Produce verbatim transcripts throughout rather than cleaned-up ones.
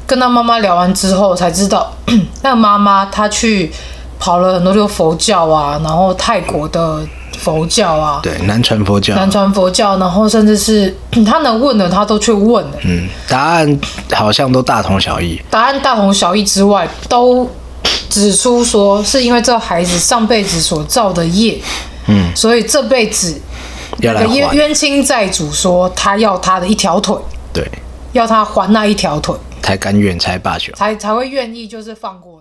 跟他妈妈聊完之后，才知道那个妈妈她去跑了很多个佛教啊，然后泰国的佛教啊， 对，南传佛教， 南传佛教，然后甚至是他能问的，他都去问了。 嗯，答案好像都大同小异。 答案大同小异之外，都指出说是因为这孩子上辈子所造的业，嗯，所以这辈子要来还。 冤亲债主说他要他的一条腿， 对， 要他还那一条腿， 才甘愿，才罢休， 才才会愿意就是放过。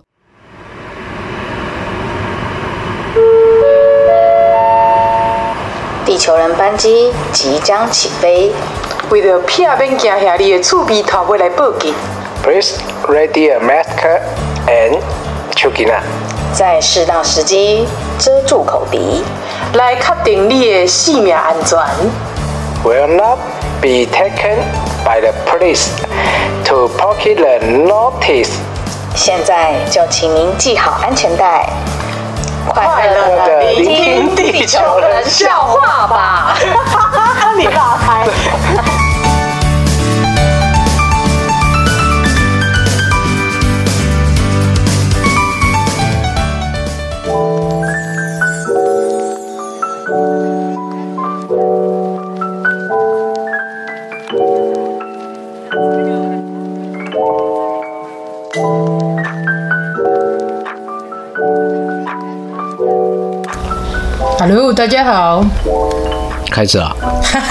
地球人班机即将起飞， 为了避免惊吓你的厝边头尾来报警 ，Please ready a mask and chukina。 在适当时机遮住口鼻， 来确定你的性命安全。 Will not be taken by the police to pocket the notice。 现在就请您系好安全带。快乐的聆听地球人笑话吧！ 你打开。 Hello， 大家好。 开始啊！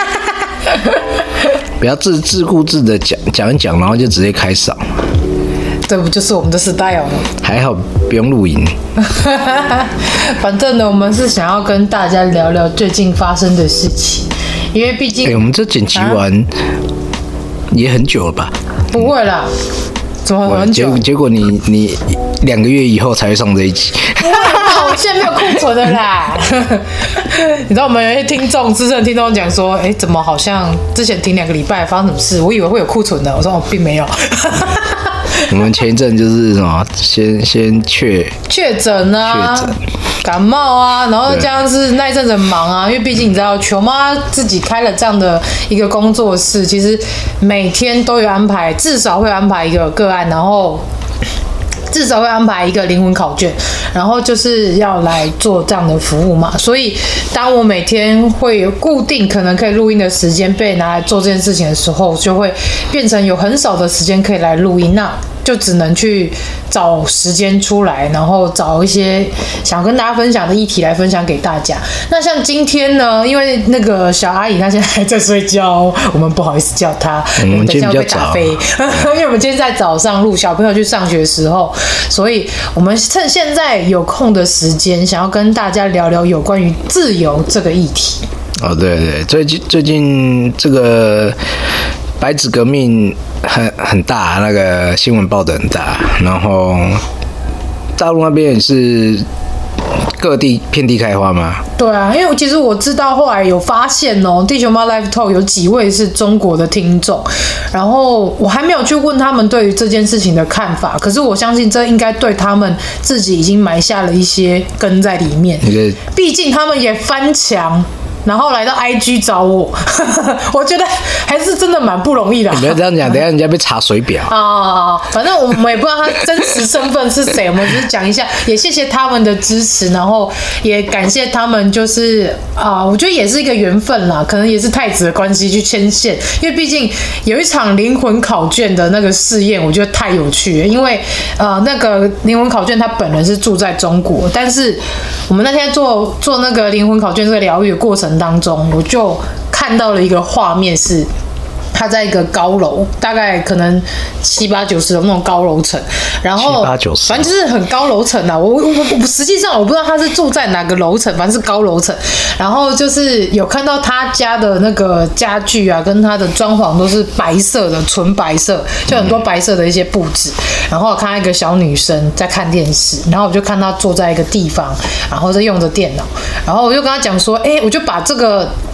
不要自自顾自的讲讲一讲，然后就直接开嗓。 这不就是我们的 style 吗？ 还好不用录音。 反正呢，我们是想要跟大家聊聊最近发生的事情，因为毕竟， 哎、欸，我们这剪辑完、啊、也很久了吧？ 不会啦，怎么很久？ 结, 结果你你两个月以后才会上这一集。 我现在没有库存的啦。你知道我们有些听众资深听众讲说，哎、欸，怎么好像之前停两个礼拜发生什么事？我以为会有库存的，我说哦，并没有。 我们前一阵就是什么，先先确确诊啊， 确诊感冒啊，然后这样是那一阵子很忙啊，因为毕竟你知道，球妈自己开了这样的一个工作室，其实每天都有安排，至少会安排一个个案，然后至少会安排一个灵魂考卷，然后就是要来做这样的服务嘛。所以当我每天会有固定可能可以录音的时间被拿来做这件事情的时候，就会变成有很少的时间可以来录音，那就只能去找时间出来，然后找一些想跟大家分享的议题来分享给大家。那像今天呢，因为那个小阿姨她现在还在睡觉，我们不好意思叫她， 嗯、 我们等一下会被打飞，因为我们今天在早上录小朋友去上学的时候，所以我们趁现在有空的时间，想要跟大家聊聊有关于自由这个议题。 哦，对对，最近最近这个白纸革命很很大，那个新闻报得很大，然后大陆那边也是各地遍地开花吗？ 对啊，因为其实我知道后来有发现哦，地球妈 Live Talk 有几位是中国的听众，然后我还没有去问他们对于这件事情的看法，可是我相信这应该对他们自己已经埋下了一些根在里面，毕竟他们也翻墙。然后来到 I G 找我，我觉得还是真的蛮不容易的。 你不要这样讲，等一下人家被查水表啊！反正我们也不知道他真实身份是谁，我们只是讲一下，也谢谢他们的支持，然后也感谢他们，就是啊、呃，我觉得也是一个缘分啦，可能也是太子的关系去牵线，因为毕竟有一场灵魂考卷的那个试验，我觉得太有趣了，因为呃，那个灵魂考卷他本人是住在中国，但是我们那天做做那个灵魂考卷这个疗愈的过程当中，我就看到了一个画面是。他在一个高楼，大概可能七八九十楼那种高楼层，然后反正就是很高楼层啊。我我我实际上我不知道他是住在哪个楼层，反正是高楼层。然后就是有看到他家的那个家具啊，跟他的装潢都是白色的，纯白色，就很多白色的一些布置。然后我看到一个小女生在看电视，然后我就看她坐在一个地方，然后在用着电脑，然后我就跟她讲说，哎、欸，我就把这个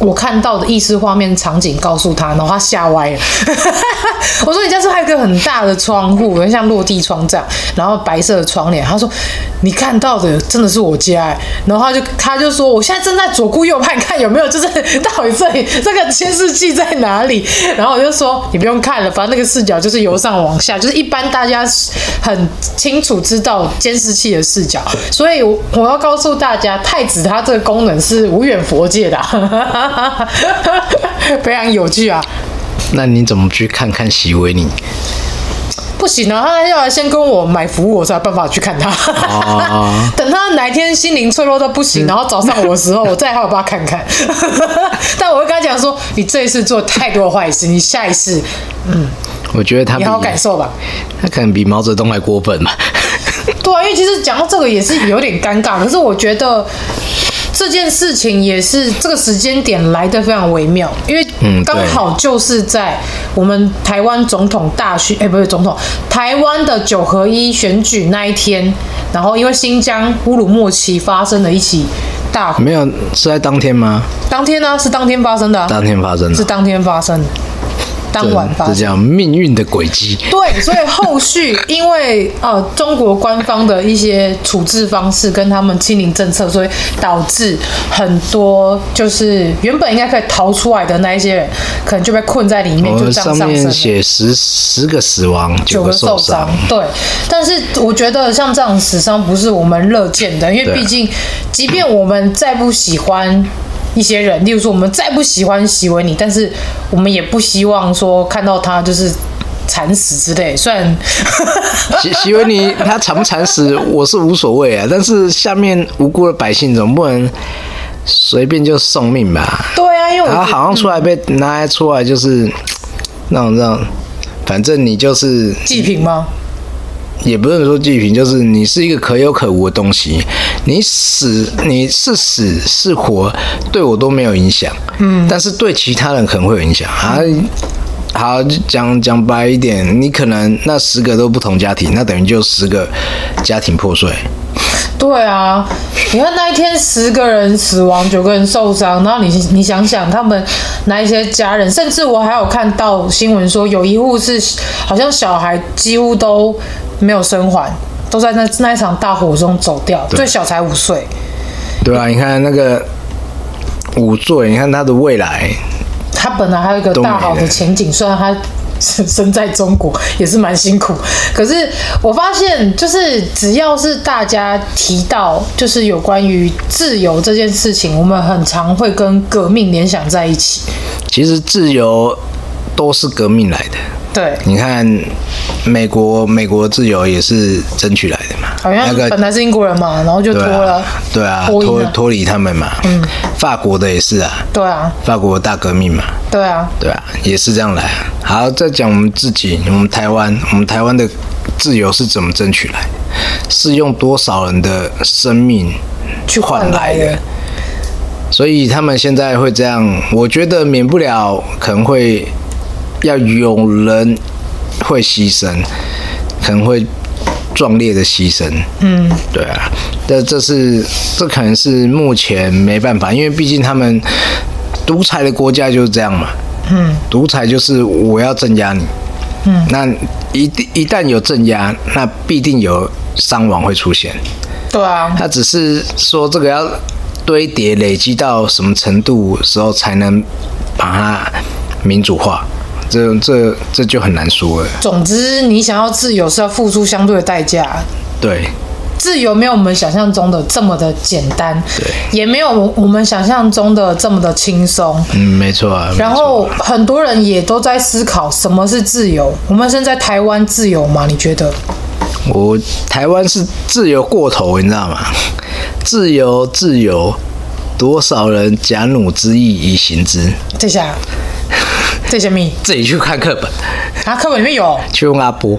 我看到的意识画面场景告诉他，然后他吓歪了。我说你家是不是还有一个很大的窗户，很像落地窗这样，然后白色的窗帘。他说你看到的真的是我家、欸，然后他就他就说我现在正在左顾右盼看有没有，就是到底这里这个监视器在哪里。然后我就说你不用看了，反正那个视角就是由上往下，就是一般大家很清楚知道监视器的视角。所以我我要告诉大家，太子它这个功能是无远佛界的、啊，非常有趣啊。 那你怎么去看看席维尼？ 不行啊，他要来先跟我买服务，我才有办法去看他。哦、等他哪一天心灵脆弱到不行，然后找上我的时候，我再好把他看看。但我会跟他讲说，你这一次做太多坏事，你下一次，嗯， 我觉得他你好好感受吧。 他可能比毛泽东还过分吧。 对啊，因为其实讲到这个也是有点尴尬，可是我觉得。这件事情也是这个时间点来得非常微妙，因为刚好就是在我们台湾总统大选，哎、欸，不是总统，台湾的九合一选举那一天，然后因为新疆乌鲁木齐发生了一起大火， 没有是在当天吗？ 当天呢、啊，是当天发生的、啊， 当天发生的， 是当天发生的。当晚发生， 这叫命运的轨迹。 对，所以后续因为呃中国官方的一些处置方式跟他们清零政策，所以导致很多就是原本应该可以逃出来的那一些人，可能就被困在里面，就这样上升。 上面写十十个死亡，九个受伤。 对，但是我觉得像这样死伤不是我们乐见的，因为毕竟，即便我们再不喜欢。一些人，例如说我们再不喜欢席维尼，但是我们也不希望说看到他就是惨死之类。虽然席席维尼他惨不惨死我是无所谓啊，但是下面无辜的百姓总不能随便就送命吧？ 对啊，因为我他好像出来被拿出来就是那种那种，反正你就是祭品吗？ 也不是说祭品，就是你是一个可有可无的东西，你死你是死是活对我都没有影响，嗯，但是对其他人可能会有影响啊。好，讲讲白一点，你可能那十个都不同家庭，那等于就十个家庭破碎。 对啊，你看那一天十个人死亡，九个人受伤，然后你你想想他们那一些家人，甚至我还有看到新闻说有一户是好像小孩几乎都没有生还，都在那那一场大火中走掉，最小才五岁。 对啊，你看那个五岁，你看他的未来， 他本来还有一个大好的前景，虽然他身在中国也是蛮辛苦，可是我发现就是只要是大家提到就是有关于自由这件事情，我们很常会跟革命联想在一起。 其实自由都是革命来的。 对， 你看美国，美国自由也是争取来的嘛。 好像本来是英国人嘛，然后就脱了， 对啊，脱脱离他们嘛。嗯，法国的也是啊。对啊，法国大革命嘛。 对啊， 对啊，也是这样来。好，再讲我们自己，我们台湾，我们台湾的自由是怎么争取来的？是用多少人的生命去换来的？ 所以他们现在会这样，我觉得免不了可能会。要有人会牺牲，可能会壮烈的牺牲。嗯，对啊，这这是这可能是目前没办法，因为毕竟他们独裁的国家就是这样嘛。嗯，独裁就是我要镇压你。嗯，那一一旦有镇压，那必定有伤亡会出现。 对啊， 他只是说这个要堆叠累积到什么程度的时候才能把它民主化。这这这就很难说了。 总之，你想要自由是要付出相对的代价。 对， 自由没有我们想象中的这么的简单， 对， 也没有我们想象中的这么的轻松。 嗯，没错啊。 然后很多人也都在思考什么是自由。我们现在台湾自由吗？你觉得？ 我台湾是自由过头，你知道吗？自由，自由，多少人假弩之意以行之。 这下。这些咪自己去看课本啊，课本里面有， 去问阿波。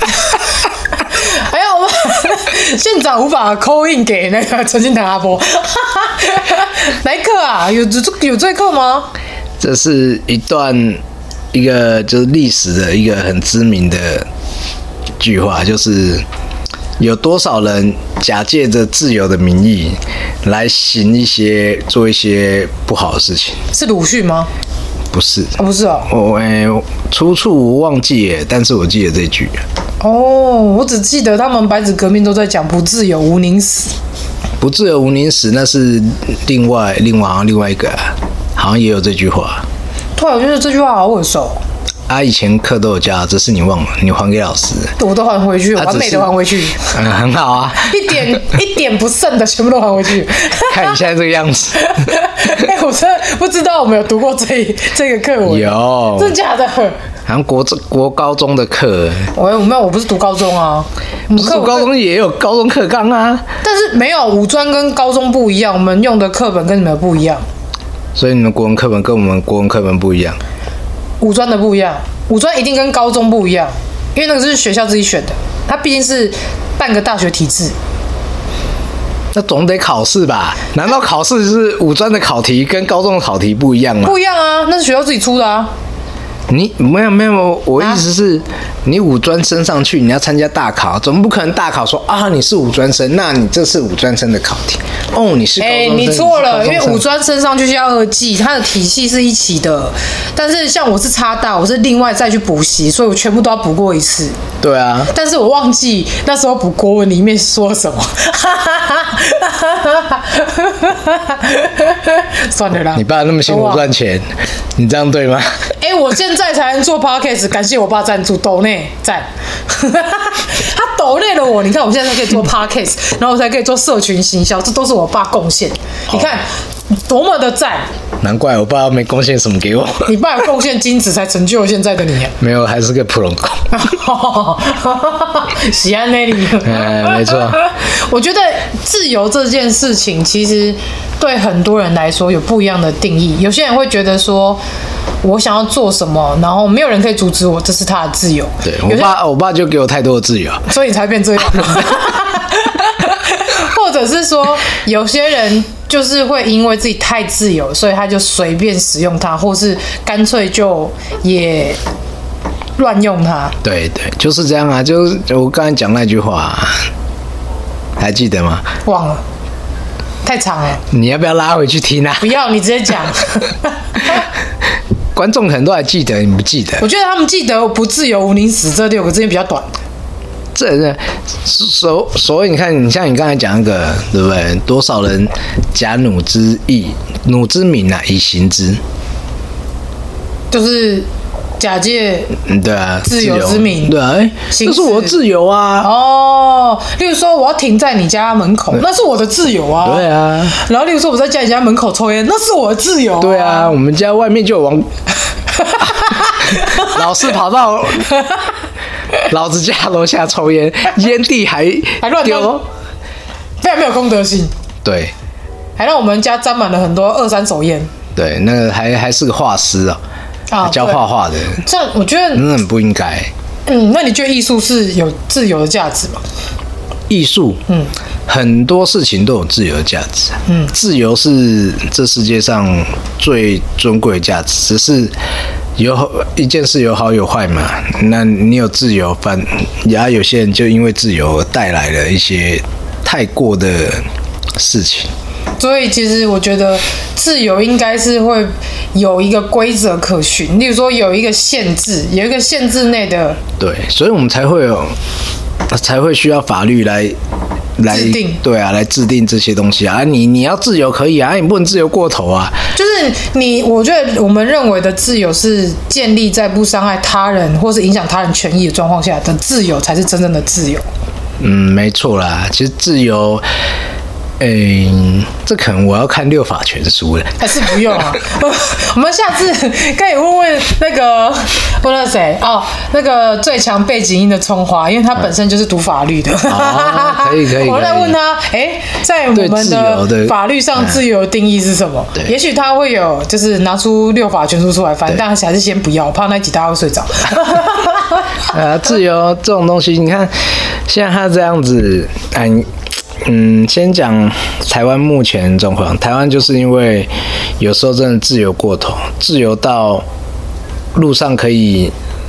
哎呀，我们县长无法 call in 给那个陈金堂阿波。哪一课啊？有有这课吗？ 这是一段一个就是历史的一个很知名的句话，就是有多少人假借着自由的名义来行一些做一些不好的事情？ 是鲁迅吗？ 不是， 哦、不是哦。 我诶、欸，出处我忘记耶，但是我记得这句。 哦，我只记得他们白纸革命都在讲不自由无宁死。 不自由无宁死，那是另外另外好像另外一个、啊，好像也有这句话。 对，我觉得这句话好耳熟。 啊，以前课都有教，只是你忘了，你还给老师。 我都还回去，完美的还回去。 嗯，很好啊， 一点一点不剩的全部都还回去。 看你现在这个样子。 哎、欸，我真的不知道我们有读过这这个课文。 有， 真的假的？好像国国高中的课。 我我没有，我不是读高中啊。 我们读高中也有高中课纲啊。 但是没有，五专跟高中不一样，我们用的课本跟你们不一样。 所以你们国文课本跟我们国文课本不一样。 五专的不一样，五专一定跟高中不一样，因为那个是学校自己选的，它毕竟是半个大学体制。 那总得考试吧？难道考试是五专的考题跟高中的考题不一样吗？ 不一样啊，那是学校自己出的啊。 你没有没有，我意思是，啊、你五专升上去，你要参加大考，总不可能大考说啊你是五专生，那你这是五专生的考题。哦，你是高中生。哎、欸， 你错了，因为五专升上去是要二技，它的体系是一起的。但是像我是插大，我是另外再去补习，所以我全部都要补过一次。 对啊。但是我忘记那时候补国文里面说什么。算了啦。 你爸那么辛苦赚钱，你这样对吗？ 哎、欸，我现在才能做 podcast， 感谢我爸赞助，抖内赞。他抖内了我，你看我现在才可以做 podcast， 然后我才可以做社群行销，这都是我爸贡献。你看多么的赞！ 难怪我爸没贡献什么给我。 你爸有贡献精子才成就现在的你、啊。 没有，还是个普通工。 喜安那里。 嗯，没错。 我觉得自由这件事情，其实对很多人来说有不一样的定义。有些人会觉得说，我想要做什么，然后没有人可以阻止我，这是他的自由。 对我爸，我爸就给我太多的自由， 所以你才变这样。或者是说，有些人就是会因为自己太自由，所以他就随便使用它，或是干脆就也乱用它。 对对，就是这样啊！就是我刚才讲那句话，还记得吗？ 忘了，太长了。 你要不要拉回去听啊？ 不要，你直接讲。 观众可能都还记得，你不记得？ 我觉得他们记得"不自由无宁死"这六个字比较短。 这这所所以你看，你像你刚才讲那个，对不对？多少人假弩之意、弩之名啊，以行之， 就是假借嗯，对啊， 自由之名， 对啊，哎、欸，这是我的自由啊。 哦，例如说我要停在你家门口，那是我的自由啊。 对啊。 然后例如说我在家你家门口抽烟，那是我的自由、啊。 对啊，我们家外面就有王，老是跑到老子家楼下抽烟，烟蒂还还乱丢，非常没有公德心。 对， 还让我们家沾满了很多二三手烟。 对，那个还还是个画师啊，啊教画画的。 这样我觉得真的很不应该。 嗯，那你觉得艺术是有自由的价值吗？ 艺术，嗯，很多事情都有自由的价值。嗯，自由是这世界上最尊贵的价值，只是有一件事有好有坏嘛。那你有自由，反然后有些人就因为自由而带来了一些太过的事情。 所以其实我觉得自由应该是会有一个规则可循，例如说有一个限制，有一个限制内的。 对，所以我们才会有，才会需要法律来来制定。 对啊，来制定这些东西啊。你你要自由可以啊，你不能自由过头啊。 就是你，我觉得我们认为的自由是建立在不伤害他人或是影响他人权益的状况下的自由，才是真正的自由。 嗯，没错啦。其实自由。诶，这可能我要看六法全书了， 还是不用啊？我们下次可以问问那个问了谁哦，那个最强背景音的葱花，因为他本身就是读法律的。 哦、可以可以。 我再问他，哎，在我们的法律上自由的定义是什么？对，也许他会有，就是拿出六法全书出来翻，但还是先不要，怕那集大家会睡着。 啊，自由这种东西，你看现在他这样子，哎。嗯，先讲台湾目前的状况。台湾就是因为有时候真的自由过头，自由到路上可以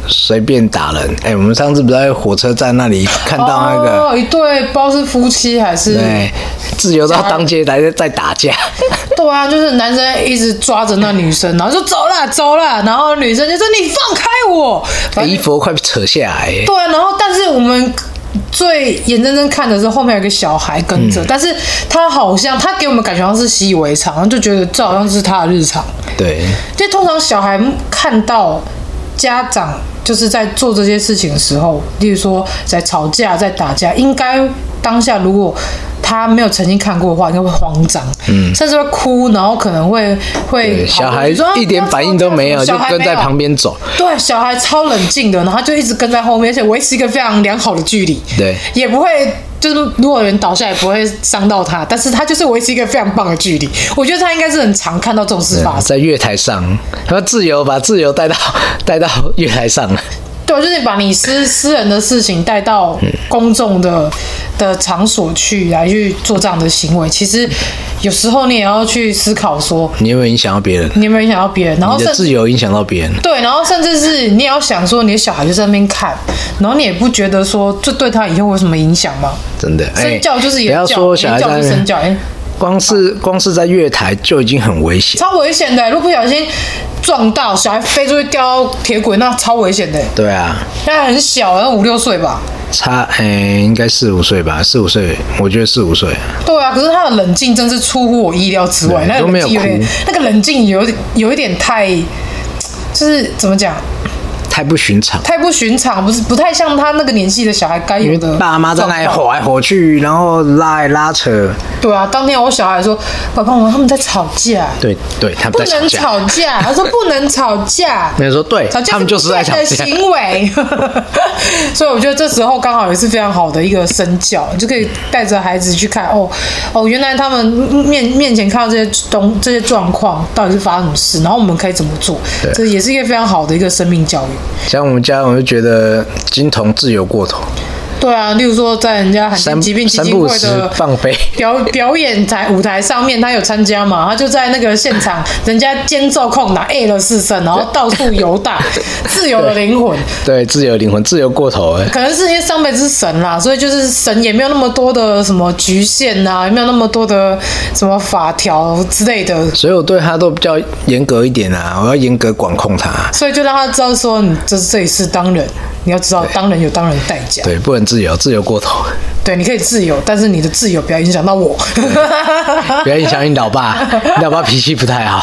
随便打人。哎、欸，我们上次不是在火车站那里看到那个、 哦、一对，不知道是夫妻还是对，自由到当街来在打架。 对啊，就是男生一直抓着那女生，然后说走啦走啦，然后女生就说你放开我， 衣服快扯下来。 对啊，然后但是我们最眼睁睁看的是后面有个小孩跟着、嗯，但是他好像他给我们感觉好像是习以为常，然后就觉得这好像是他的日常。 对， 就通常小孩看到家长就是在做这些事情的时候，例如说在吵架、在打架，应该当下如果他没有曾经看过的话，应该会慌张，嗯，甚至会哭，然后可能会会小孩一点反应都没有，就跟在旁边走。 对，小孩超冷静的，然后他就一直跟在后面，而且维持一个非常良好的距离， 对，也不会。就是如果有人倒下也不会伤到他，但是他就是维持一个非常棒的距离。我觉得他应该是很常看到这种事发生。 在月台上，他自由把自由带到带到月台上了。 对，就是把你私私人的事情带到公众的、嗯、的场所去，来去做这样的行为。其实有时候你也要去思考说， 你有没有影响到别人？ 你有没有影响到别人？然后你的自由影响到别人。 对，然后甚至是你也要想说，你的小孩就在那边看，然后你也不觉得说这对他以后有什么影响吗？ 真的， 身教就是也教，不要说小孩在身教，哎。 光是光是在月台就已经很危险， 超危险的。如果不小心撞到小孩飞出去掉到铁轨，那超危险的。 对啊， 那很小，那五六岁吧。 差诶、欸，应该四五岁吧，四五岁，我觉得四五岁。 对啊，可是他的冷静真是出乎我意料之外，那个冷静有点，那个冷静有有一点太，就是怎么讲？ 太不寻常， 太不寻常，不是不太像他那个年纪的小孩该有的。 爸妈在那里吼来吼去，然后拉来拉扯。 对啊，当天我小孩说：“爸爸妈妈他们在吵架。” 对对，他们在吵架。不能吵架，他说不能吵架。 那说对，吵架他们就是在吵架行为。所以我觉得这时候刚好也是非常好的一个身教，就可以带着孩子去看哦哦，原来他们面面前看到这些东这些状况到底是发生什么事，然后我们可以怎么做，这也是一个非常好的一个生命教育。 像我们家，我就觉得金童自由过头。 对啊，例如说在人家罕见疾病基金会的放飞表表演台舞台上面，他有参加嘛？他就在那个现场，人家间奏控拿 A 了四声，然后到处游荡，自由的灵魂。 对，自由灵魂，自由过头哎。 可能是因为上辈子是神啦，所以就是神也没有那么多的什么局限啊，也没有那么多的什么法条之类的。 所以我对他都比较严格一点啊，我要严格管控他。 所以就让他知道说，你这这里是当人。你要知道，当人有当人的代价。 对，不能自由，自由过头。 对，你可以自由，但是你的自由不要影响到我， 不要影响你老爸。你老爸脾气不太好，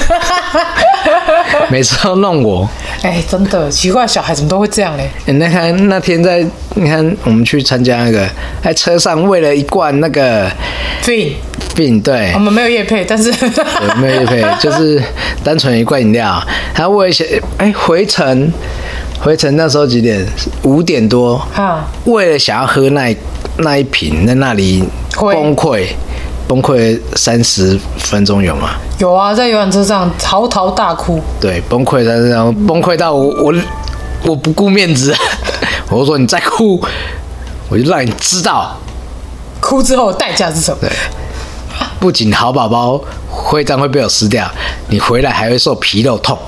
每次都弄我。 哎、欸，真的奇怪，小孩怎么都会这样嘞？ 欸、那看那天在，你看我们去参加那个，在车上为了一罐那个 Fin Fin， 对， 我们没有业配，但是对没有业配，就是单纯一罐饮料。他为了哎、欸、回程。回程那时候几点？五点多。啊！为了想要喝那一那一瓶，在那里崩溃，崩溃三十分钟有吗？ 有啊，在游览车上嚎啕大哭。 对，崩溃，然后崩溃到我我我不顾面子，我说你再哭，我就让你知道， 哭之后的代价是什么。 对，不仅好宝宝徽章会被我撕掉，你回来还会受皮肉痛。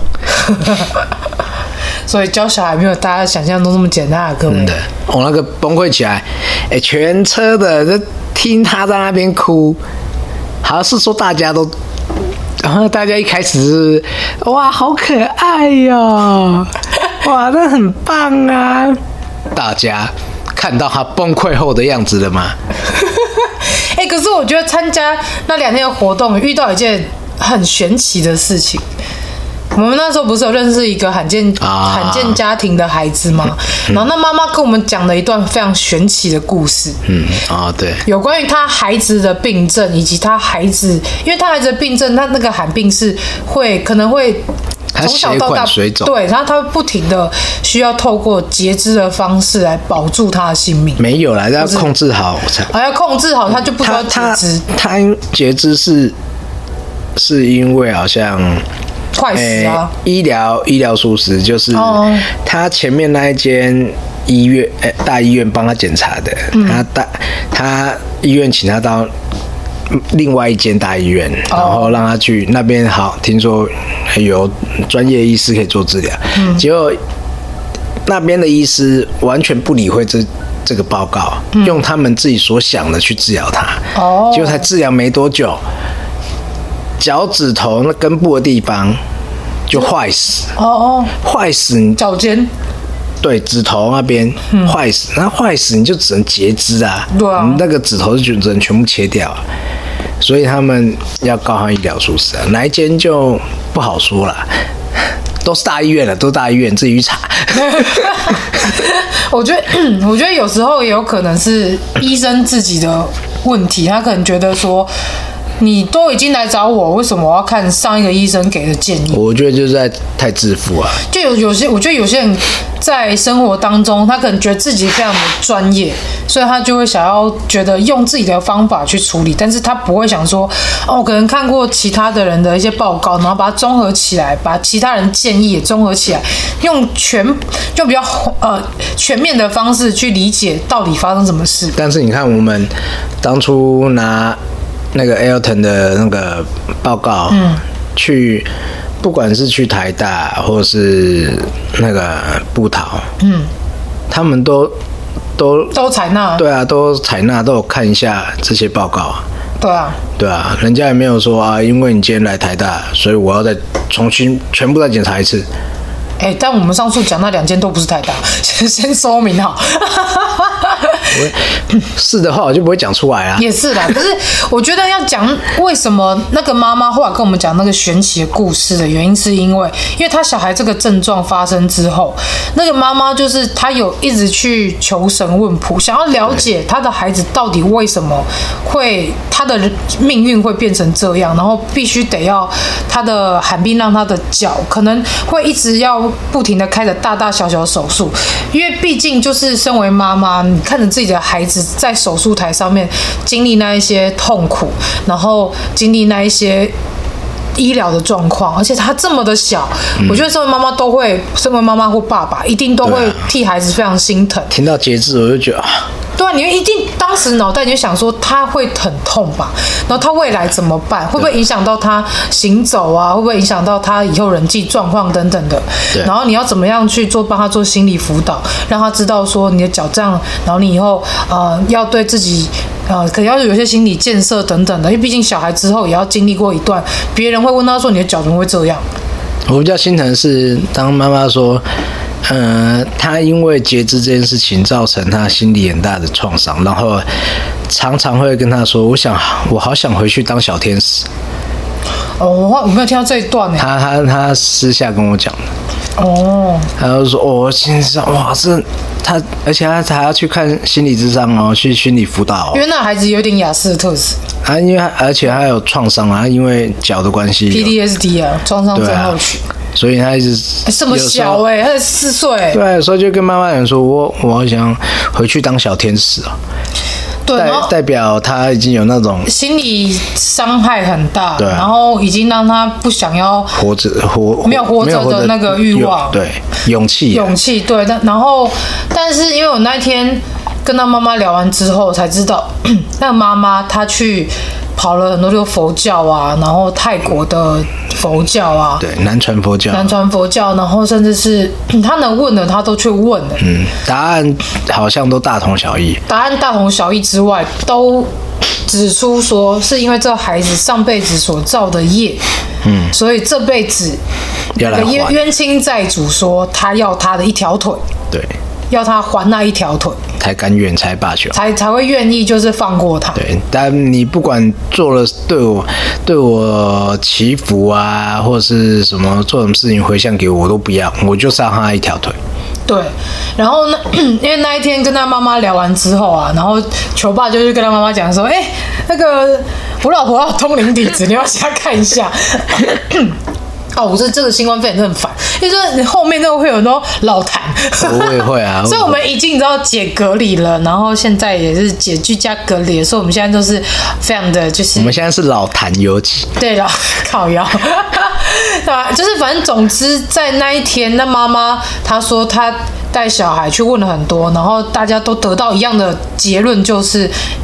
所以教小孩没有大家想象中这么简单啊，各位。 真的，我那个崩溃起来，哎、欸，全车的就听他在那边哭，好像是说大家都，然后大家一开始是哇好可爱哟、喔，哇那很棒啊，大家看到他崩溃后的样子了吗？ 哎、欸，可是我觉得参加那两天的活动，遇到一件很神奇的事情。我们那时候不是有认识一个罕见、啊、罕见家庭的孩子吗？嗯、然后那妈妈跟我们讲了一段非常神奇的故事。 嗯啊，对， 有关于他孩子的病症，以及他孩子，因为他孩子的病症，他那个罕病是会可能会从小到大水肿， 对，然后他不停的需要透过截肢的方式来保住他的性命。 没有啦，要控制好才。 啊，要控制好，他就不需要截肢。 他截肢是是因为好像。 快死啊！ 欸、医疗医疗疏失就是他前面那一间医院，欸、大医院帮他检查的，嗯、他大他医院请他到另外一间大医院，哦、然后让他去那边好，听说有专业医师可以做治疗，嗯、结果那边的医师完全不理会这这个报告，嗯、用他们自己所想的去治疗他。哦，结果才治疗没多久，脚趾头那根部的地方就坏死。哦哦，坏死你脚尖。 对，指头那边坏死，那坏死你就只能截肢啊， 对啊， 你那个指头就只能全部切掉啊，所以他们要告上医疗疏失啊，哪一间就不好说了，都是大医院了，都是大医院，自己去查。 我觉得，我觉得有时候也有可能是医生自己的问题，他可能觉得说，你都已经来找我，为什么我要看上一个医生给的建议？ 我觉得就是在太自负啊。 就有有些，我觉得有些人在生活当中，他可能觉得自己非常的专业，所以他就会想要觉得用自己的方法去处理，但是他不会想说，哦，可能看过其他的人的一些报告，然后把它综合起来，把其他人建议也综合起来，用全用比较呃全面的方式去理解到底发生什么事。 但是你看，我们当初拿那个 Elton 的那个报告，嗯，去不管是去台大或是那个布桃，嗯，他们都都都采纳， 对啊，都采纳，都有看一下这些报告啊。 对啊， 对啊，人家也没有说啊，因为你今天来台大，所以我要再重新全部再检查一次。 哎、欸，但我们上述讲那两间都不是台大，先说明好。 是的话，我就不会讲出来啊。 也是啦，可是我觉得要讲为什么那个妈妈后来跟我们讲那个玄奇的故事的原因，是因为因为她小孩这个症状发生之后，那个妈妈就是她有一直去求神问卜，想要了解她的孩子到底为什么会他的命运会变成这样，然后必须得要他的罕病让他的脚可能会一直要不停的开着大大小小手术，因为毕竟就是身为妈妈，你看着自己的孩子在手术台上面经历那一些痛苦，然后经历那一些医疗的状况，而且他这么的小，嗯、我觉得身为妈妈都会，身为妈妈或爸爸一定都会替孩子非常心疼。 听到截肢我就觉得啊。 对啊，你一定当时脑袋你就想说他会很痛吧，然后他未来怎么办？会不会影响到他行走啊？会不会影响到他以后人际状况等等的？然后你要怎么样去做帮他做心理辅导，让他知道说你的脚这样，然后你以后呃要对自己呃可能要有些心理建设等等的，因为毕竟小孩之后也要经历过一段，别人会问他说你的脚怎么会这样？ 我比较心疼的是当妈妈说。呃，他因为截肢这件事情造成他心理很大的创伤，然后常常会跟他说：“我想，我好想回去当小天使。” 哦，我没有听到这一段呢。 他他他私下跟我讲的。 哦。 他就说：“哦，心上哇，这他，而且他还要去看心理咨商哦，去心理辅导、哦。 因为那孩子有点亚斯特斯。 啊，因为而且他有创伤啊，因为脚的关系。 P T S D 啊，创伤症候群。 所以他一直这么小哎、欸，他才四岁。 对，有时候就跟妈妈讲说，我我好想回去当小天使啊。 对， 代代表他已经有那种心理伤害很大， 对、啊， 然后已经让他不想要活着活没有活着的那个欲望， 对，勇气、 啊，勇气，对。但然后，但是因为我那一天跟他妈妈聊完之后，才知道那个妈妈她去跑了很多个佛教啊，然后泰国的佛教啊， 对，南传佛教， 南传佛教，然后甚至是他能问的，他都去问了。 嗯，答案好像都大同小异。 答案大同小异之外，都指出说是因为这孩子上辈子所造的业，嗯，所以这辈子那个冤冤亲债主说他要他的一条腿， 对。 要他还那一条腿， 才甘愿，才罢休， 才才会愿意，就是放过他。 对，但你不管做了对我对我祈福啊，或者是什么做什么事情回向给我，我都不要，我就杀他一条腿。 对，然后呢，因为那一天跟他妈妈聊完之后啊，然后球爸就去跟他妈妈讲说：“哎、欸，那个我老婆要通灵体质，你要先看一下。”哦，我这这个新冠肺炎真的很烦，因为你后面那个会有很多老痰。 我也会啊， 所以我们已经你知道解隔离了，然后现在也是解居家隔离，所以我们现在都是非常的就是。 我们现在是老痰尤其。 对了，靠腰，对吧？就是反正总之在那一天，那妈妈她说她带小孩去问了很多，然后大家都得到一样的结论，就是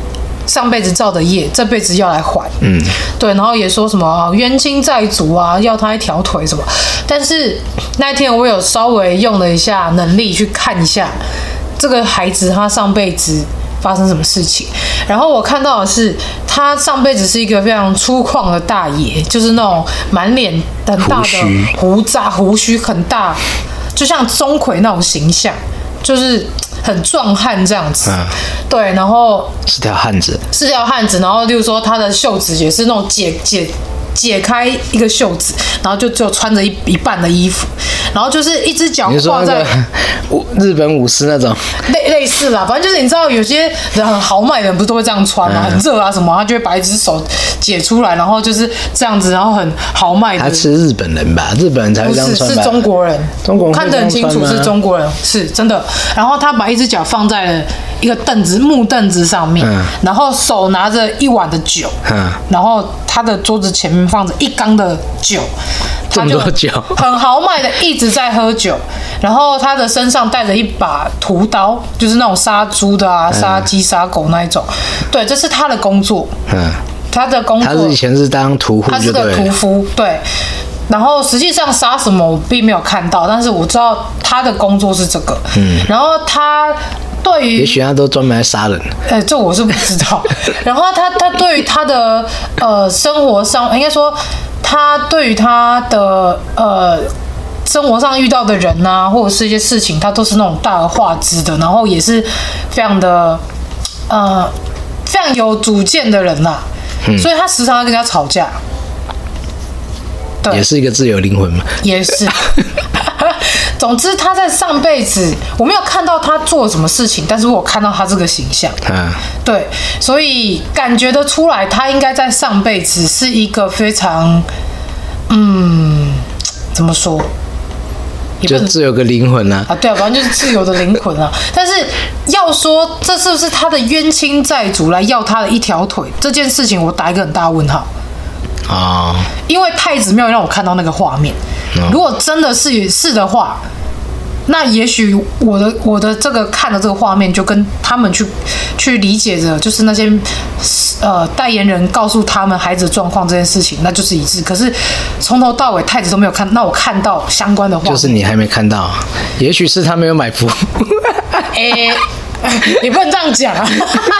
上辈子造的业，这辈子要来还。 嗯， 对，然后也说什么、啊、冤亲债主啊，要他一条腿什么。但是那一天我有稍微用了一下能力去看一下这个孩子他上辈子发生什么事情，然后我看到的是他上辈子是一个非常粗犷的大爷，就是那种满脸很大的胡渣，胡须很大，就像钟馗那种形象，就是很壮汉这样子。嗯，对，然后是条汉子， 是条汉子，然后例如说他的袖子也是那种解解。解开一个袖子，然后就只有穿着一一半的衣服，然后就是一只脚挂在日本武士那种类类似啦，反正就是你知道有些人很豪迈的人不是都会这样穿吗？嗯、很热啊什么，他就会把一只手解出来，然后就是这样子，然后很豪迈的。 他是日本人吧？日本人才会这样穿吧？ 不是，是中国人。 中国人看得很清楚是中国人，是真的。然后他把一只脚放在了一个凳子木凳子上面，嗯、然后手拿着一碗的酒，嗯、然后他的桌子前面放着一缸的酒， 这么多酒， 很豪迈的一直在喝酒。然后他的身上带着一把屠刀，就是那种杀猪的啊、杀鸡、杀狗那一种。对，这是他的工作。嗯，他的工作， 他是以前是当屠夫， 他是个屠夫，对。然后实际上杀什么我并没有看到，但是我知道他的工作是这个。嗯，然后他对于， 也许他都专门来杀人。 哎，这我是不知道。然后他他对于他的呃生活上，应该说他对于他的呃生活上遇到的人啊，或者是一些事情，他都是那种大而化之的，然后也是非常的呃非常有主见的人呐、啊。嗯，所以他时常要跟人家吵架。 也是一个自由灵魂嘛， 也是。总之，他在上辈子我没有看到他做了什么事情，但是我看到他这个形象，啊，对，所以感觉得出来，他应该在上辈子是一个非常，嗯，怎么说？ 就自由个灵魂啊！ 啊，对啊，反正就是自由的灵魂啊。但是要说这是不是他的冤亲债主来要他的一条腿，这件事情我打一个很大问号。 啊， 因为太子没有让我看到那个画面。哦、如果真的是是的话，那也许我的我的这个看的这个画面，就跟他们去去理解着，就是那些呃代言人告诉他们孩子的状况这件事情，那就是一致。可是从头到尾太子都没有看，那我看到相关的画面， 就是你还没看到，也许是他没有买符。 哎、欸，你不能这样讲啊！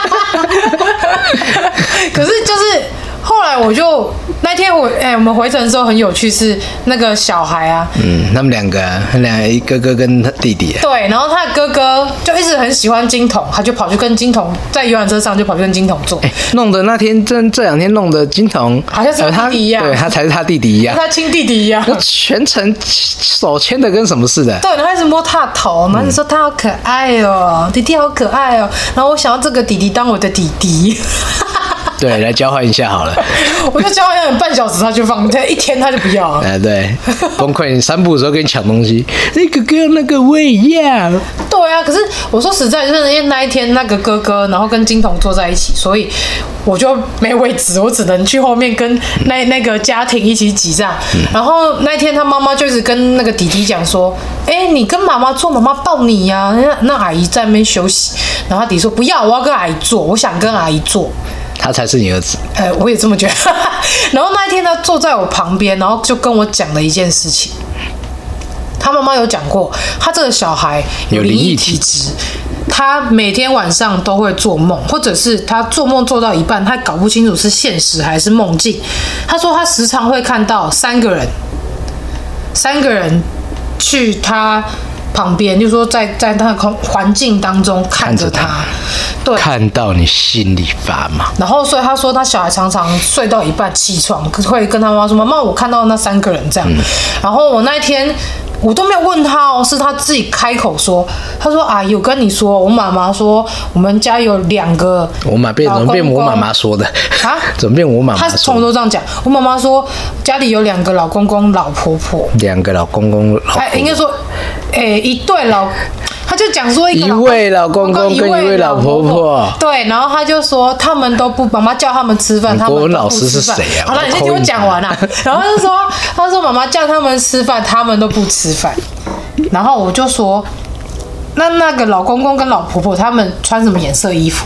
可是就是。后来我就那天我哎、欸，我们回程的时候很有趣，是那个小孩啊， 嗯，他们两个，他两个一哥哥跟他弟弟、啊， 对，然后他的哥哥就一直很喜欢金童，他就跑去跟金童在游览车上就跑去跟金童坐， 欸、弄得那天这这两天弄得金童好像是他弟弟一样， 对他才是他弟弟一样， 跟他亲弟弟一样， 全程手牵的跟什么似的， 对，然后一直摸他的头，然后说他好可爱哦，弟弟好可爱哦，然后我想要这个弟弟当我的弟弟。 对，来交换一下好了。 我就交换半小时，他就放，他一天他就不要了。 哎，对，崩溃！你散步的时候跟你抢东西，那个哥那个我也要。 对啊，可是我说实在，就是因为那一天那个哥哥，然后跟金童坐在一起，所以我就没位置，我只能去后面跟那那个家庭一起挤这样。嗯、然后那一天他妈妈就一直跟那个弟弟讲说：“哎、欸，你跟妈妈坐，妈妈抱你呀、啊。那”那阿姨在那边休息，然后他弟说：“不要，我要跟阿姨坐，我想跟阿姨坐。” 他才是你儿子， 呃，我也这么觉得。然后那一天他坐在我旁边，然后就跟我讲了一件事情。他妈妈有讲过，他这个小孩有灵异体质，他每天晚上都会做梦，或者是他做梦做到一半，他搞不清楚是现实还是梦境。他说他时常会看到三个人，三个人去他旁边，就是说在在他的环境当中看着他，对， 看到你心里发麻。 然后所以他说他小孩常常睡到一半起床，会跟他妈妈说：“妈妈，我看到那三个人这样。嗯”然后我那一天我都没有问他哦，是他自己开口说，他说：“阿姨，我跟你说，我妈妈说我们家有两个。” 我妈变怎么变我妈妈说的啊？怎么变我妈妈说的？ 他从头这样讲，我妈妈说家里有两个老公公、老婆婆， 两个老公公、老婆婆， 哎，应该说，哎，一对老。他就讲说一个一位老公公跟一位老婆婆， 对，然后他就说他们都不，妈妈叫他们吃饭，他们都不吃饭。 国文老师是谁啊？ 好了，你先听我讲完啦。然后他就说，他说妈妈叫他们吃饭，他们都不吃饭。然后我就说，那那个老公公跟老婆婆他们穿什么颜色衣服？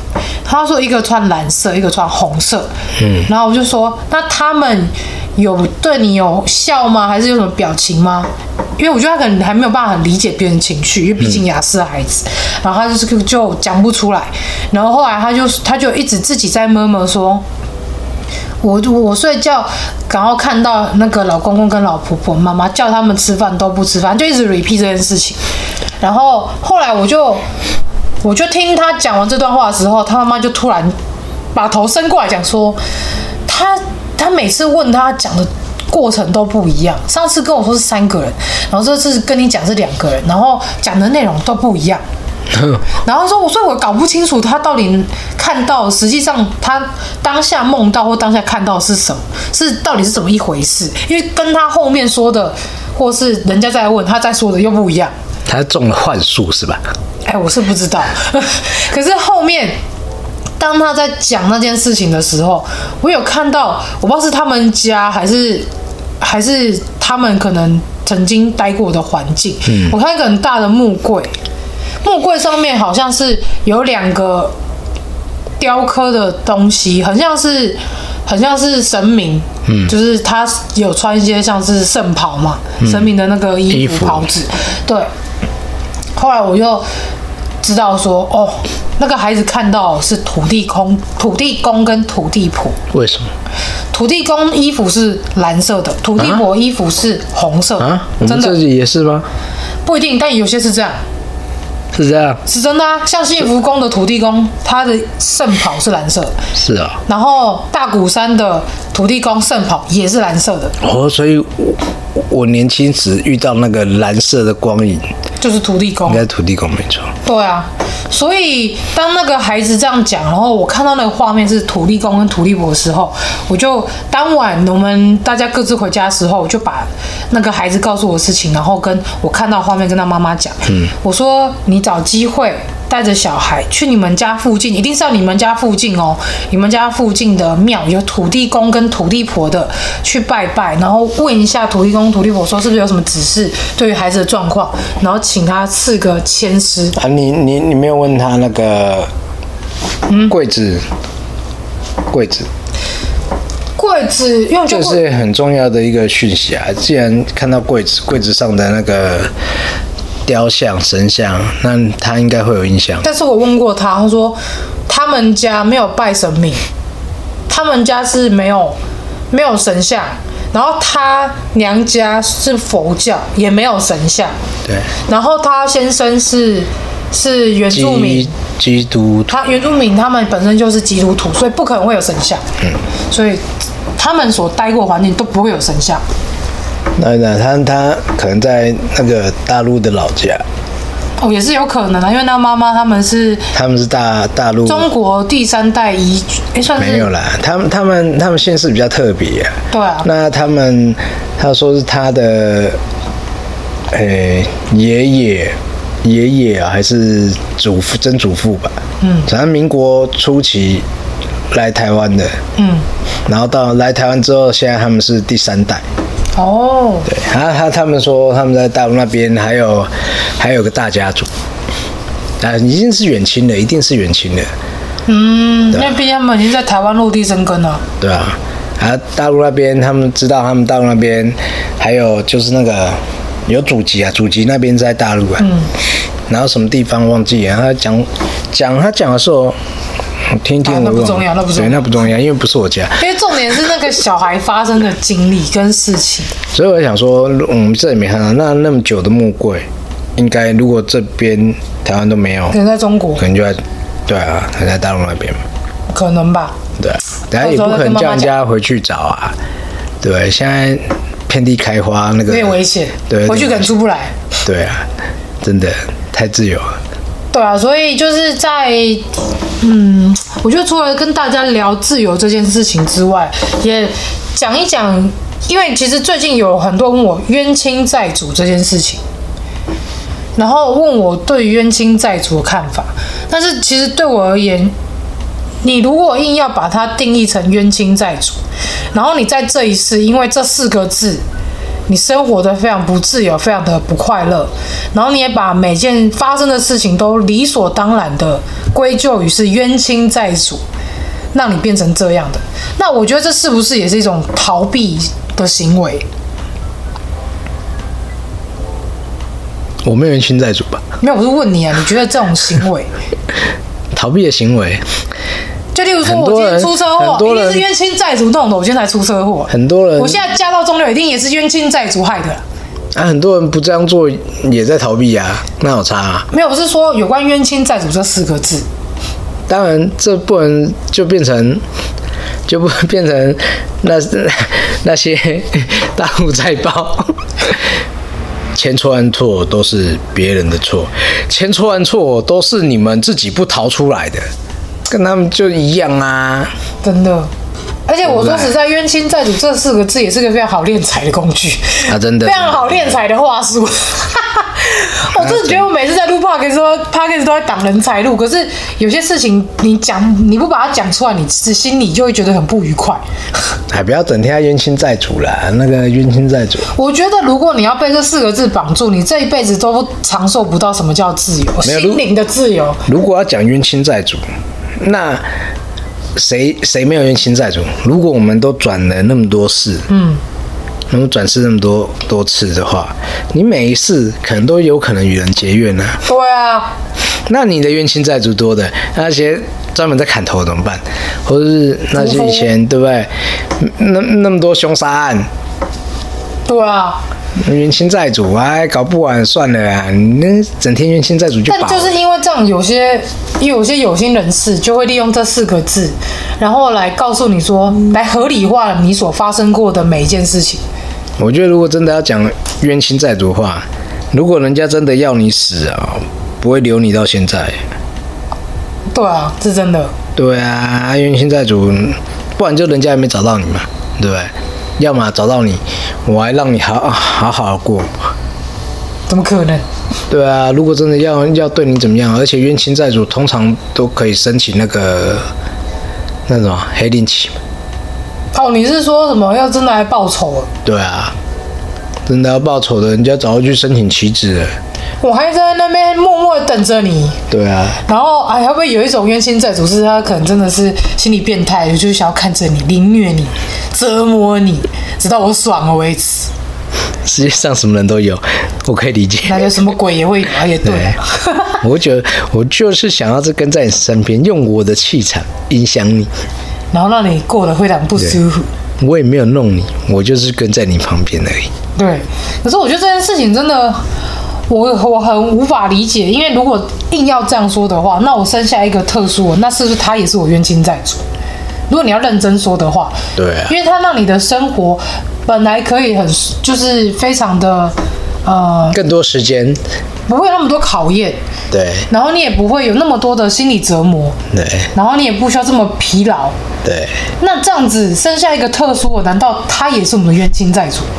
他说一个穿蓝色，一个穿红色。嗯，然后我就说，那他们有对你有笑吗？还是有什么表情吗？因为我觉得他可能还没有办法很理解别人情绪，因为毕竟雅思的孩子，嗯、然后他就是就讲不出来。然后后来他就他就一直自己在摸摸说。我我睡觉，然后看到那个老公公跟老婆婆、妈妈叫他们吃饭都不吃饭，就一直 repeat 这件事情。然后后来我就我就听他讲完这段话的时候，他妈妈就突然把头伸过来讲说，他他每次问他讲的过程都不一样。上次跟我说是三个人，然后这次跟你讲是两个人，然后讲的内容都不一样。然后说，我说我搞不清楚他到底看到，实际上他当下梦到或当下看到是什么，是到底是怎么一回事？因为跟他后面说的，或是人家在问他在说的又不一样。 他中了幻术是吧？ 哎，我是不知道。可是后面当他在讲那件事情的时候，我有看到，我不知道是他们家还是还是他们可能曾经待过的环境。嗯，我看一个很大的木柜。木柜上面好像是有两个雕刻的东西，很像是很像是神明，嗯，就是他有穿一些像是圣袍嘛，嗯、神明的那个衣服袍子，对。后来我就知道说，哦，那个孩子看到是土地公、土地公跟土地婆。 为什么？ 土地公衣服是蓝色的，土地婆衣服是红色的。 啊，我们这里也是吗？ 不一定，但有些是这样。 是这样， 是真的啊！像幸福宫的土地公，他的圣袍是蓝色的。 是啊。 然后大鼓山的土地公圣袍也是蓝色的。 哦，所以我我年轻时遇到那个蓝色的光影， 就是土地公。 应该土地公没错。 对啊，所以当那个孩子这样讲，然后我看到那个画面是土地公跟土地婆的时候，我就当晚我们大家各自回家的时候，我就把那个孩子告诉我的事情，然后跟我看到画面跟他妈妈讲。嗯，我说你找机会带着小孩去你们家附近，一定是要你们家附近哦，你们家附近的庙有土地公跟土地婆的，去拜拜，然后问一下土地公土地婆说是不是有什么指示对于孩子的状况，然后请他赐个签诗。 啊，你你你没有问他那个柜子，柜子。 柜子，因为这是很重要的一个讯息啊！既然看到柜子，柜子上的那个雕像、神像，那他应该会有印象。 但是我问过他，他说他们家没有拜神明，他们家是没有没有神像，然后他娘家是佛教，也没有神像。 对。然后他先生是是原住民。 基督徒， 他原住民他们本身就是基督徒，所以不可能会有神像。嗯，所以他们所待过的环境都不会有神像。 那那他他可能在那个大陆的老家。 哦，也是有可能的，因为那妈妈他们是他们是大大陆中国第三代移居，哎，算是没有啦。他们他们他们县市比较特别啊。 对啊。 那他们他说是他的，诶、欸、爷爷。爷爷啊，还是祖父、曾祖父吧。嗯，反正民国初期来台湾的。嗯，然后到来台湾之后，现在他们是第三代。 哦， 对，他他他们说他们在大陆那边还有还有个大家族，啊，已经是远亲了，一定是远亲了。 嗯，因为毕竟他们已经在台湾落地生根了。 对啊，啊，大陆那边他们知道，他们大陆那边还有就是那个。有祖籍啊，祖籍那边在大陆啊，嗯，然后什么地方忘记了。他讲讲他讲的时候，我听一听我、啊、 那不重要，那不重要， 对，那不重要，因为不是我家。 因为重点是那个小孩发生的经历跟事情。 所以我想说，我们这里没看到，那那么久的木柜，应该如果这边台湾都没有， 可能在中国， 可能就在对啊，可能在大陆那边， 可能吧。 对，等下也不可能叫人家回去找啊，对，现在。遍地开花，那个有点危险， 对， 回去可能出不来。 对啊，真的太自由了。 对啊，所以就是在，嗯，我觉得除了跟大家聊自由这件事情之外，也讲一讲，因为其实最近有很多人问我冤亲债主这件事情，然后问我对冤亲债主的看法。但是其实对我而言，你如果硬要把它定义成冤亲债主，然后你在这一世因为这四个字你生活的非常不自由，非常的不快乐，然后你也把每件发生的事情都理所当然的归咎于是冤亲债主，让你变成这样的。那我觉得这是不是也是一种逃避的行为？ 我没有冤亲债主吧？ 没有，我是问你啊，你觉得这种行为， 逃避的行为， 就例如说，我今天出车祸，一定是冤亲债主弄的，我今天才出车祸。 很多人， 我现在家道中落，一定也是冤亲债主害的。 啊，很多人不这样做也在逃避啊，那有差啊？ 没有，我是说有关冤亲债主这四个字。 当然，这不能就变成，就不变成那那些大陆债包。千错万错都是别人的错，千错万错都是你们自己不逃出来的，跟他们就一样啊！ 真的，而且我说实在，冤亲债主这四个字也是个非常好敛财的工具啊，真的， 非常好敛财的话术。我真的觉得我每次在录 podcast 说 podcast 都在挡人财路，可是有些事情你讲你不把它讲出来，你心里就会觉得很不愉快。 哎，不要整天冤亲债主啦，那个冤亲债主。 我觉得如果你要被这四个字绑住，你这一辈子都长寿不到什么叫自由，心灵的自由。 如果要讲冤亲债主，那谁谁没有冤亲债主？如果我们都转了那么多世，嗯。那么转世那么多多次的话，你每一世可能都有可能与人结怨呢、啊。 对啊， 那你的冤亲债主多的，那些专门在砍头怎么办？或者是那些以前对不对？那那么多凶杀案， 对啊， 冤亲债主哎，搞不完算了啊！你那整天冤亲债主就饱了。 但就是因为这样，有些有些有心人士就会利用这四个字，然后来告诉你说，来合理化你所发生过的每一件事情。 我觉得如果真的要讲冤亲债主的话，如果人家真的要你死啊，不会留你到现在。 对啊，是真的。 对啊，冤亲债主，不然就人家还没找到你嘛，对不对？要么找到你，我还让你好好好的过。 怎么可能？ 对啊，如果真的要要对你怎么样，而且冤亲债主通常都可以申请那个那种黑令旗。 哦，你是说什么要真的来报仇了？ 对啊，真的要报仇的，人家早就去申请旗帜了。 我还在那边默默的等着你。 对啊。 然后哎，会不会有一种冤亲债主是他可能真的是心理变态，就是想要看着你凌虐你、折磨你，直到我爽了为止？ 世界上什么人都有，我可以理解。 那就什么鬼也会有啊，也对啊。 我觉得我就是想要是跟在你身边，用我的气场影响你。 然后让你过得非常不舒服。 我也没有弄你，我就是跟在你旁边而已。 对，可是我觉得这件事情真的，我我很无法理解，因为如果硬要这样说的话，那我生下一个特殊的，那是不是他也是我冤亲债主？如果你要认真说的话， 对啊， 因为他让你的生活本来可以很就是非常的呃更多时间， 不会有那么多考验。 对， 然后你也不会有那么多的心理折磨， 对， 然后你也不需要这么疲劳， 对。 那这样子生下一个特殊的，难道他也是我们的冤亲债主？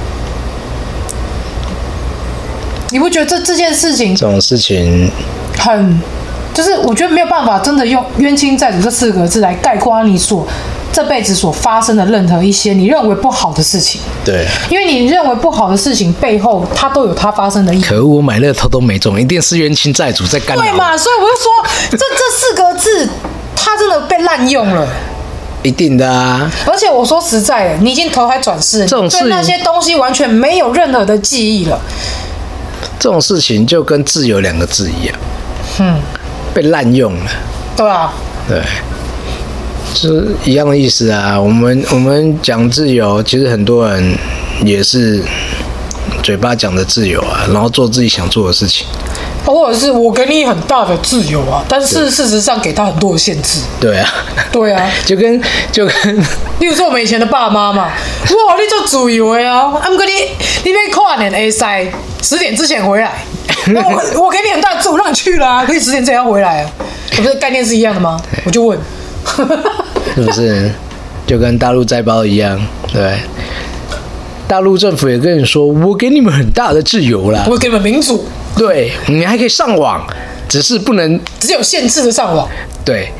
你不觉得这这件事情这种事情很，就是我觉得没有办法真的用冤亲债主这四个字来概括你所这辈子所发生的任何一些你认为不好的事情。 对， 因为你认为不好的事情背后，它都有它发生的意义。 可恶，我买乐透都没中，一定是冤亲债主在干扰。 对嘛？所以我就说，这这四个字，它真的被滥用了。 一定的啊！ 而且我说实在的，你已经投胎转世， 这种事对那些东西完全没有任何的记忆了。 这种事情就跟自由两个字一样， 嗯， 被滥用了。 对啊， 对，是一样的意思啊。我们我们讲自由，其实很多人也是嘴巴讲的自由啊，然后做自己想做的事情。 或者是我给你很大的自由啊，但是事实上给他很多的限制。 对啊， 对啊， 就跟就跟， 例如说我们以前的爸妈嘛，哇，你做自由的啊，啊，不过你你别跨年 A 塞十点之前回来，我我给你很大的自由，让你去啦、啊，可以十点之前要回来啊，不是概念是一样的吗？我就问， 是不是就跟大陆债包一样？对。大陆政府也跟你说，我给你们很大的自由啦， 我给你们民主， 对你还可以上网，只是不能只有限制的上网。 对，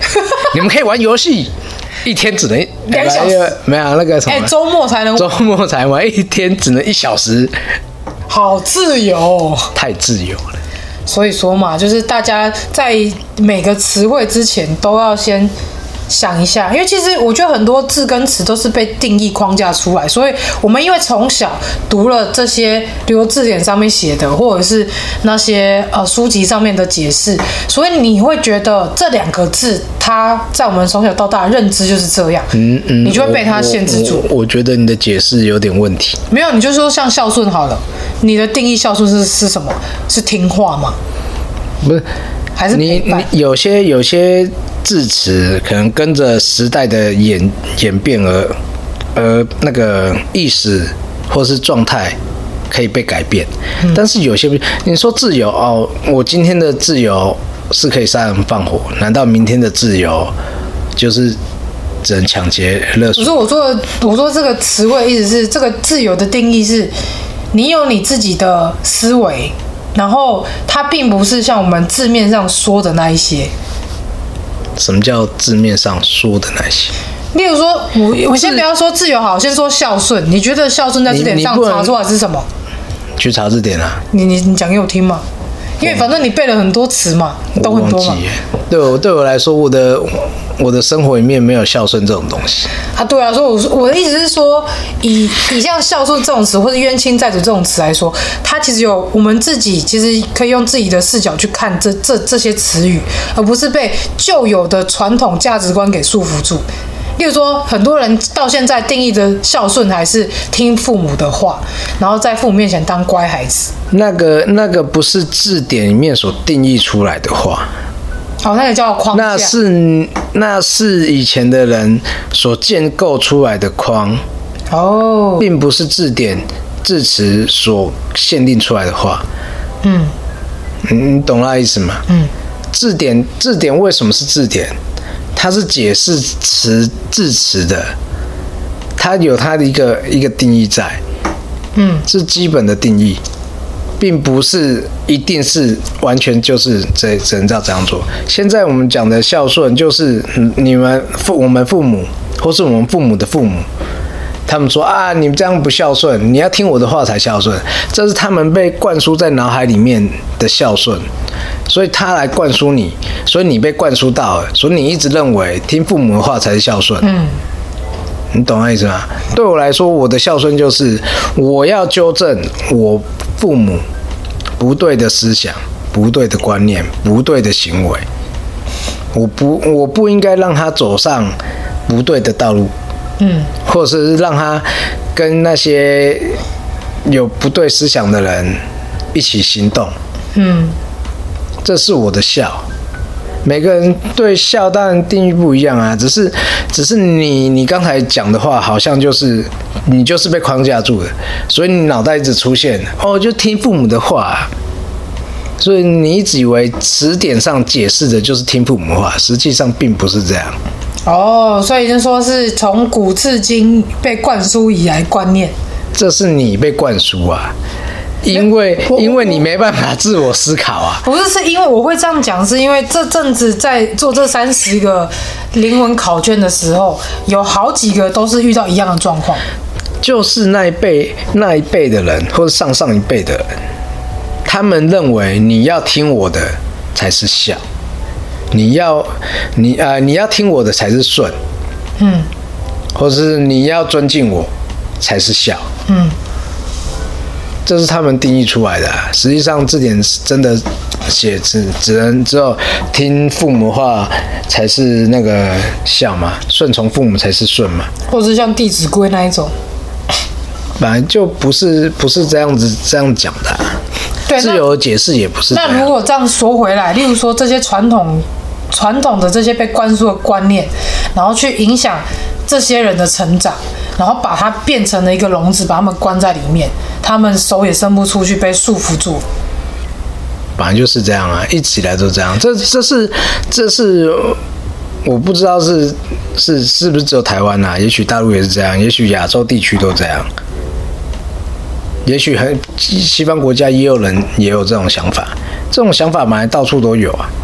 你们可以玩游戏，一天只能两小时， 没有那个什么， 哎，周末才能周末才玩，一天只能一小时， 好自由， 太自由了。 所以说嘛，就是大家在每个词汇之前都要先想一下，因为其实我觉得很多字跟词都是被定义框架出来，所以我们因为从小读了这些，比如字典上面写的，或者是那些呃书籍上面的解释，所以你会觉得这两个字，它在我们从小到大的认知就是这样，嗯嗯，你就会被它限制住。 我, 我, 我觉得你的解释有点问题。 没有，你就说像孝顺好了，你的定义孝顺是是什么？是听话吗？ 不是。 还是你你有些有些字词可能跟着时代的演演变而而那个意识或是状态可以被改变，嗯、但是有些你说自由哦，我今天的自由是可以杀人放火，难道明天的自由就是只能抢劫勒索？ 不是我说的，我说这个词汇意思是这个自由的定义是，你有你自己的思维。然后它并不是像我们字面上说的那一些。 什么叫字面上说的那些？ 例如说，我我先不要说自由好，先说孝顺。你觉得孝顺在字典上查出来是什么？ 去查字典啊！ 你你你讲给我听嘛，因为反正你背了很多词嘛，你懂很多嘛。 对我对我来说，我的我的生活里面没有孝顺这种东西啊。对啊，所以我我的意思是说，以以像孝顺这种词，或者冤亲债主这种词来说，它其实有我们自己其实可以用自己的视角去看这这这些词语，而不是被旧有的传统价值观给束缚住。例如说，很多人到现在定义的孝顺还是听父母的话，然后在父母面前当乖孩子。 那个那个不是字典里面所定义出来的话。 哦，那个叫框架。 那是那是以前的人所建构出来的框。 哦， 并不是字典字词所限定出来的话。 嗯， 你懂那意思吗？ 嗯， 字典字典为什么是字典？它是解释词字词的，它有它的一个一个定义在， 嗯， 是基本的定义，并不是一定是完全就是这只能照这样做。现在我们讲的孝顺，就是你们父我们父母或是我们父母的父母，他们说啊，你们这样不孝顺，你要听我的话才孝顺，这是他们被灌输在脑海里面的孝顺。所以他来灌输你，所以你被灌输到了，所以你一直认为听父母的话才是孝顺。 嗯， 你懂那意思吗？对我来说，我的孝顺就是我要纠正我父母不对的思想、不对的观念、不对的行为。我不，我不应该让他走上不对的道路。 嗯， 或者是让他跟那些有不对思想的人一起行动。 嗯。 这是我的孝，每个人对孝当然定义不一样啊，只是只是你你刚才讲的话，好像就是你就是被框架住了，所以你脑袋一直出现哦，就听父母的话，所以你一直以为词典上解释的就是听父母的话，实际上并不是这样。 哦，所以就说是从古至今被灌输以来观念， 这是你被灌输啊。因为因为你没办法自我思考啊， 不是是因为我会这样讲，是因为这阵子在做这三十个灵魂考卷的时候，有好几个都是遇到一样的状况， 就是那一辈那一辈的人，或者上上一辈的人，他们认为你要听我的才是孝，你要你呃你要听我的才是顺， 嗯， 或是你要尊敬我才是孝， 嗯。 这是他们定义出来的、啊，实际上字典真的写只只能只有听父母话才是那个孝嘛，顺从父母才是顺嘛， 或者像《弟子规》那一种， 本来就不是不是这样子这样讲的、啊， 对， 自由的解释也不是这样。 那如果这样说回来，例如说这些传统传统的这些被灌输的观念，然后去影响这些人的成长。然后把它变成了一个笼子，把他们关在里面，他们手也伸不出去，被束缚住。 本来就是这样啊，一直以来都这样。这这是这是我不知道是是是不是只有台湾啊？也许大陆也是这样，也许亚洲地区都这样，也许很西方国家也有人也有这种想法。这种想法本来到处都有啊。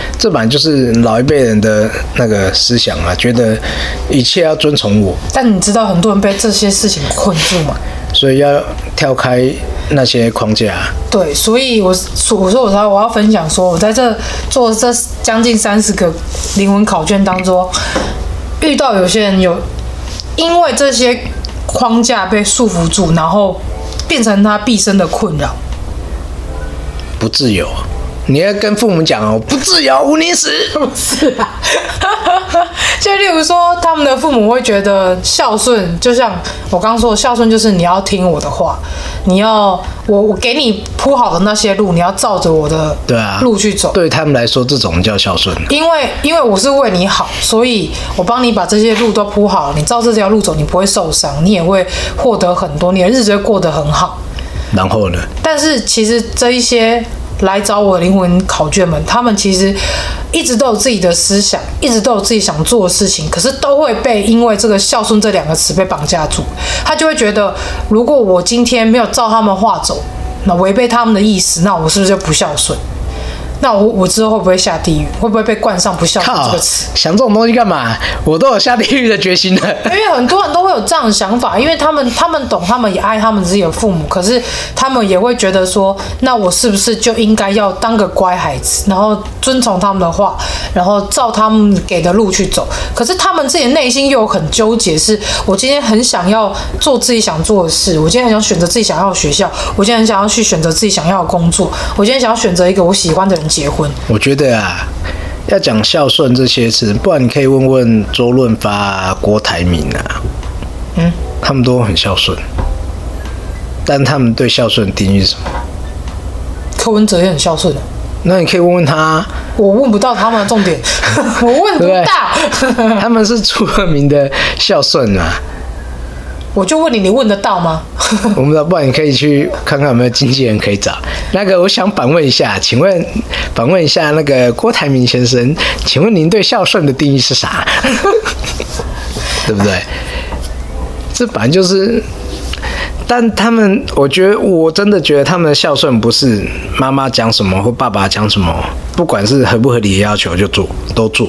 这本来就是老一辈人的那个思想啊，觉得一切要遵从我。 但你知道很多人被这些事情困住吗？ 所以要跳开那些框架。 对，所以我我说我才我要分享说，我在这做这将近三十个灵魂考卷当中，遇到有些人有因为这些框架被束缚住，然后变成他毕生的困扰， 不自由。你要跟父母讲哦，不自由，无宁死。 不是啊，就例如说，他们的父母会觉得孝顺，就像我刚刚说的，孝顺就是你要听我的话，你要我我给你铺好的那些路，你要照着我的路去走。 对他们来说，这种叫孝顺。 因为因为我是为你好，所以我帮你把这些路都铺好，你照这条路走，你不会受伤，你也会获得很多，你的日子会过得很好。 然后呢？ 但是其实这一些来找我的灵魂考卷们，他们其实一直都有自己的思想，一直都有自己想做的事情，可是都会被因为这个孝顺这两个词被绑架住。他就会觉得，如果我今天没有照他们话走，那违背他们的意思，那我是不是就不孝顺？那我我之后会不会下地狱？会不会被冠上不孝顺这个词？ 想这种东西干嘛？我都有下地狱的决心了。 因为很多人都会有这样的想法，因为他们他们懂，他们也爱他们自己的父母，可是他们也会觉得说，那我是不是就应该要当个乖孩子，然后遵从他们的话，然后照他们给的路去走？可是他们自己内心又很纠结，是我今天很想要做自己想做的事，我今天很想选择自己想要的学校，我今天很想要去选择自己想要的工作，我今天想要选择一个我喜欢的人结婚。 我觉得啊，要讲孝顺这些词，不然你可以问问周润发、啊、郭台铭啊，嗯，他们都很孝顺，但他们对孝顺的定义是什么？ 柯文哲也很孝顺的。 那你可以问问他， 我问不到他们的重点，我问不到。 他们是出了名的孝顺啊。 我就问你，你问得到吗？ 我不知道，不然你可以去看看有没有经纪人可以找。那个，我想反问一下，请问，反问一下那个郭台铭先生，请问您对孝顺的定义是啥？对不对？这本来就是，但他们，我觉得，我真的觉得他们的孝顺不是妈妈讲什么或爸爸讲什么，不管是合不合理的要求就做，都做。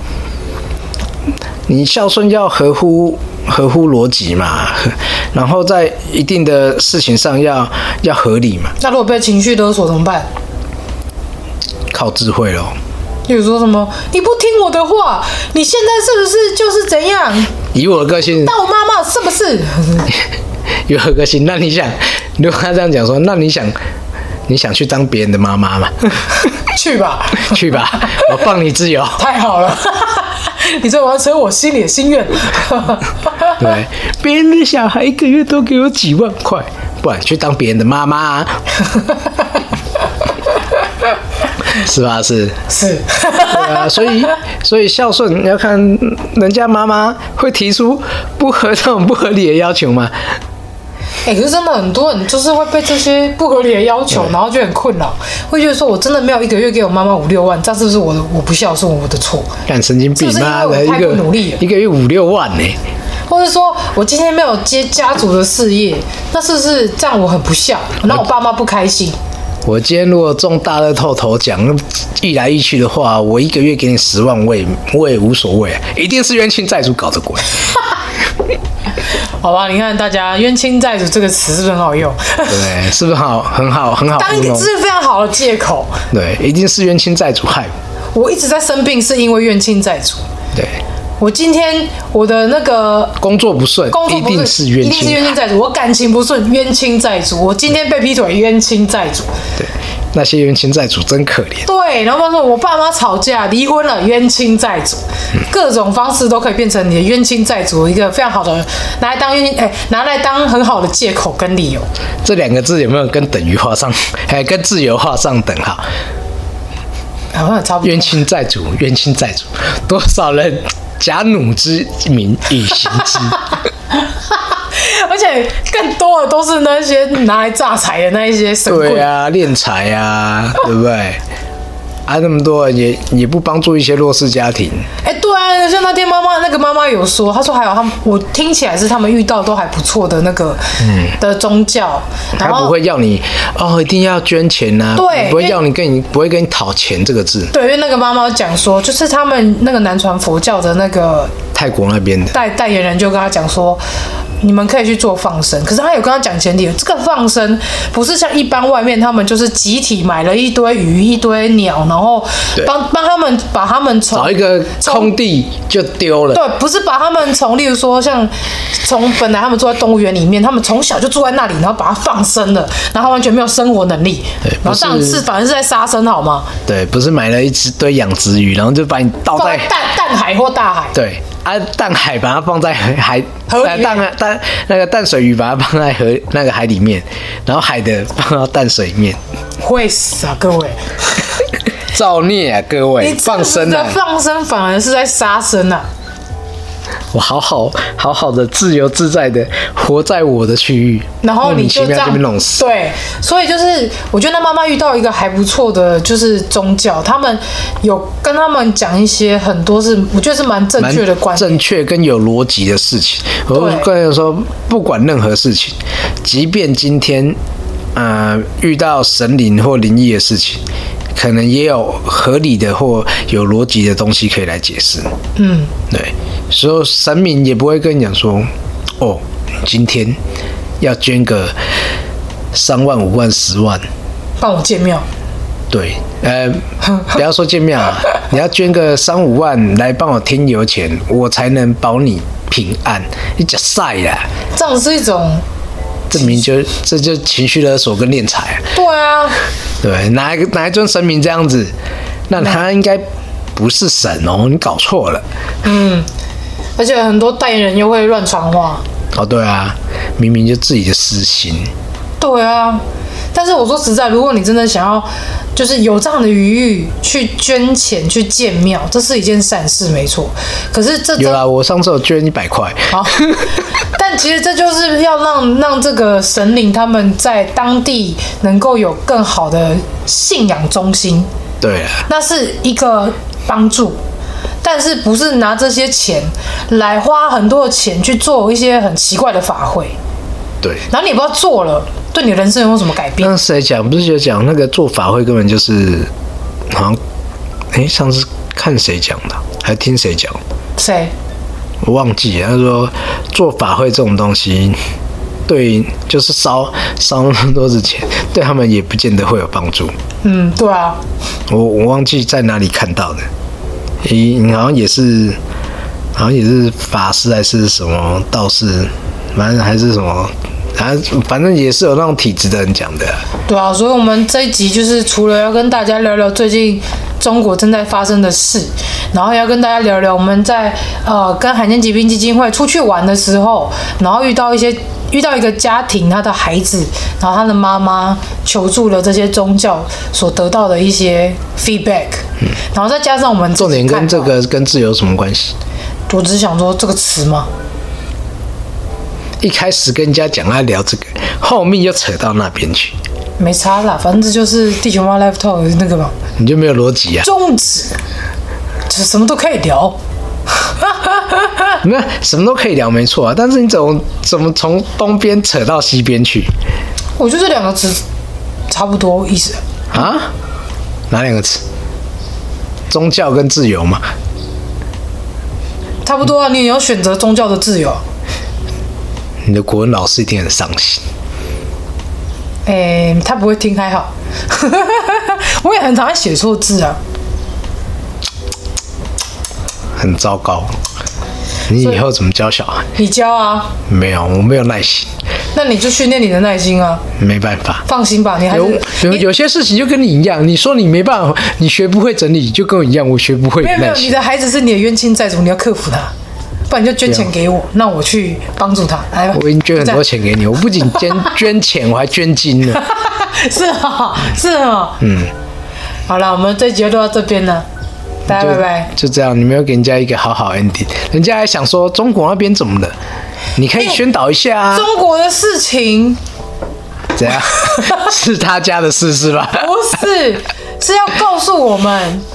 你孝顺要合乎合乎逻辑嘛，然后在一定的事情上要要合理嘛。 那如果被情绪勒索怎么办？ 靠智慧咯。 例如说什么你不听我的话，你现在是不是就是怎样？ 以我的个性， 当我妈妈是不是？ 以我的个性，那你想，如果他这样讲说，那你想你想去当别人的妈妈吗？ 去吧， 去吧，我放你自由。 太好了。你在完成我心里的心愿。 对，别人的小孩一个月都给我几万块，不然去当别人的妈妈、啊，是吧？是是， 对啊，所以所以孝顺你要看人家妈妈会提出不合这种不合理的要求吗？ 哎、欸，可是真的很多人就是会被这些不合理的要求，然后就很困扰，会觉得说我真的没有一个月给我妈妈五六万，这是不是我的我不孝顺我的错？ 干神经病妈的，一个努力了一个月五六万呢、欸？ 或者说我今天没有接家族的事业，那是不是这样我很不孝？让我爸妈不开心？ 我今天如果中大乐透头奖，一来一去的话，我一个月给你十万，我也我也无所谓，一定是冤亲债主搞的鬼。 好吧，你看大家冤亲债主这个词是不是很好用？ 对，是不是好很好很好？ 当一个是非常好的借口。 对，一定是冤亲债主害我。我一直在生病，是因为冤亲债主。 对。 我今天我的那个工作不顺， 工作不顺一定是冤亲， 一定是冤亲债主。我感情不顺，冤亲债主。我今天被劈腿，冤亲债主。 对，那些冤亲债主真可怜。 对，然后说我爸妈吵架离婚了，冤亲债主，嗯、各种方式都可以变成你的冤亲债主一个非常好的拿来当冤亲，哎，拿来当很好的借口跟理由。 这两个字有没有跟等于画上，还跟自由画上等号？ 好像差不多。 冤亲债主，冤亲债主，多少人假弩之名以行之。 而且更多的都是那些拿来榨财的那一些神棍。 对啊，敛财啊，对不对？啊，那么多人也也不帮助一些弱势家庭。 哎，对啊， 啊，像那天妈妈那个妈妈有说，她说还有他们，我听起来是他们遇到都还不错的那个、嗯、的宗教， 他不会要你哦一定要捐钱呐、啊， 对， 不会要你跟你不会跟你讨钱这个字。 对，因为那个妈妈讲说，就是他们那个南传佛教的那个泰国那边的代代言人就跟他讲说。你们可以去做放生，可是他有跟他讲前提，这个放生不是像一般外面他们就是集体买了一堆鱼、一堆鸟，然后帮帮他们把他们从找一个空地就丢了。 对，不是把他们从，例如说像从本来他们住在动物园里面，他们从小就住在那里，然后把它放生了，然后完全没有生活能力，然后这样是反而是在杀生好吗？ 对，不是买了一只堆养殖鱼，然后就把你倒在淡淡海或大海。 对。啊，淡海把它放在海河里面， 淡淡那个淡水鱼把它放在河那个海里面，然后海的放到淡水里面， 会死啊，各位！ 造孽啊，各位！放生啊， 放生反而是在杀生啊！ 我好好好好的自由自在的活在我的区域， 然后你就这样被弄死。 对，所以就是我觉得那妈妈遇到一个还不错的，就是宗教，他们有跟他们讲一些很多是我觉得是蛮正确的观念， 正确跟有逻辑的事情。我跟人说，不管任何事情，即便今天呃遇到神灵或灵异的事情。可能也有合理的或有逻辑的东西可以来解释。嗯，对，所以神明也不会跟你讲说，哦，今天要捐个三万、五万、十万， 帮我建庙。 对，呃，不要说建庙啊，你要捐个三五万来帮我添油钱，我才能保你平安。你假晒啦， 这样是一种。 证明就这就情绪勒索跟敛财、啊。 对啊， 对，哪一个哪一尊神明这样子，那他应该不是神哦，你搞错了。 嗯，而且很多代言人又会乱传话。 哦，对啊，明明就自己的私心。 对啊，但是我说实在，如果你真的想要，就是有这样的余裕去捐钱去建庙，这是一件善事，没错。可是这有啦，我上次有捐一百块。 好，但其实这就是要让让这个神灵他们在当地能够有更好的信仰中心。 对啊， 那是一个帮助。但是不是拿这些钱来花很多的钱去做一些很奇怪的法会？ 对， 然后你也不知道做了对你的人生有没有什么改变？ 那谁讲？不是就讲那个做法会根本就是好像，哎，上次看谁讲的，还听谁讲？ 谁？ 我忘记了。他说做法会这种东西，对，就是烧烧那么多的钱，对他们也不见得会有帮助。 嗯，对啊。 我我忘记在哪里看到的，咦，好像也是，好像也是法师还是什么道士，反正还是什么。啊，反正也是有那种体质的人讲的、啊。 对啊，所以我们这一集就是除了要跟大家聊聊最近中国正在发生的事，然后要跟大家聊聊我们在呃跟罕见疾病基金会出去玩的时候，然后遇到一些遇到一个家庭，他的孩子，然后他的妈妈求助了这些宗教所得到的一些 feedback，、嗯、然后再加上我们重点跟这个跟自由有什么关系？ 我只是想说这个词嘛。 一开始跟人家讲要聊这个，后面又扯到那边去， 没差啦，反正这就是地球妈 Live Talk 那个嘛， 你就没有逻辑啊？ 宗旨，就是什么都可以聊， 没有什么都可以聊，没错啊。但是你怎么怎么从东边扯到西边去？ 我觉得这两个词差不多意思啊？哪两个词？宗教跟自由嘛？ 差不多啊，你也要选择宗教的自由。 你的国文老师一定很伤心。 哎、欸，他不会听还好。我也很常写错字啊， 很糟糕。你以后怎么教小孩？ 你教啊？ 没有，我没有耐心。 那你就训练你的耐心啊。 没办法。 放心吧，你还是有有有些事情就跟你一样，你说你没办法，你学不会整理，就跟我一样，我学不会。 没有没有，你的孩子是你的冤亲债主，你要克服他。不然你就捐钱给我，那我去帮助他。来吧， 我已经捐很多钱给你，我不仅捐捐钱，我还捐金了。 是啊，是啊。嗯，好了，我们这集就到这边了，大家拜拜。 就这样，你没有给人家一个好好 ending， 人家还想说中国那边怎么了？你可以宣导一下啊。 欸、中国的事情怎样？是他家的事是吧？ 不是，是要告诉我们。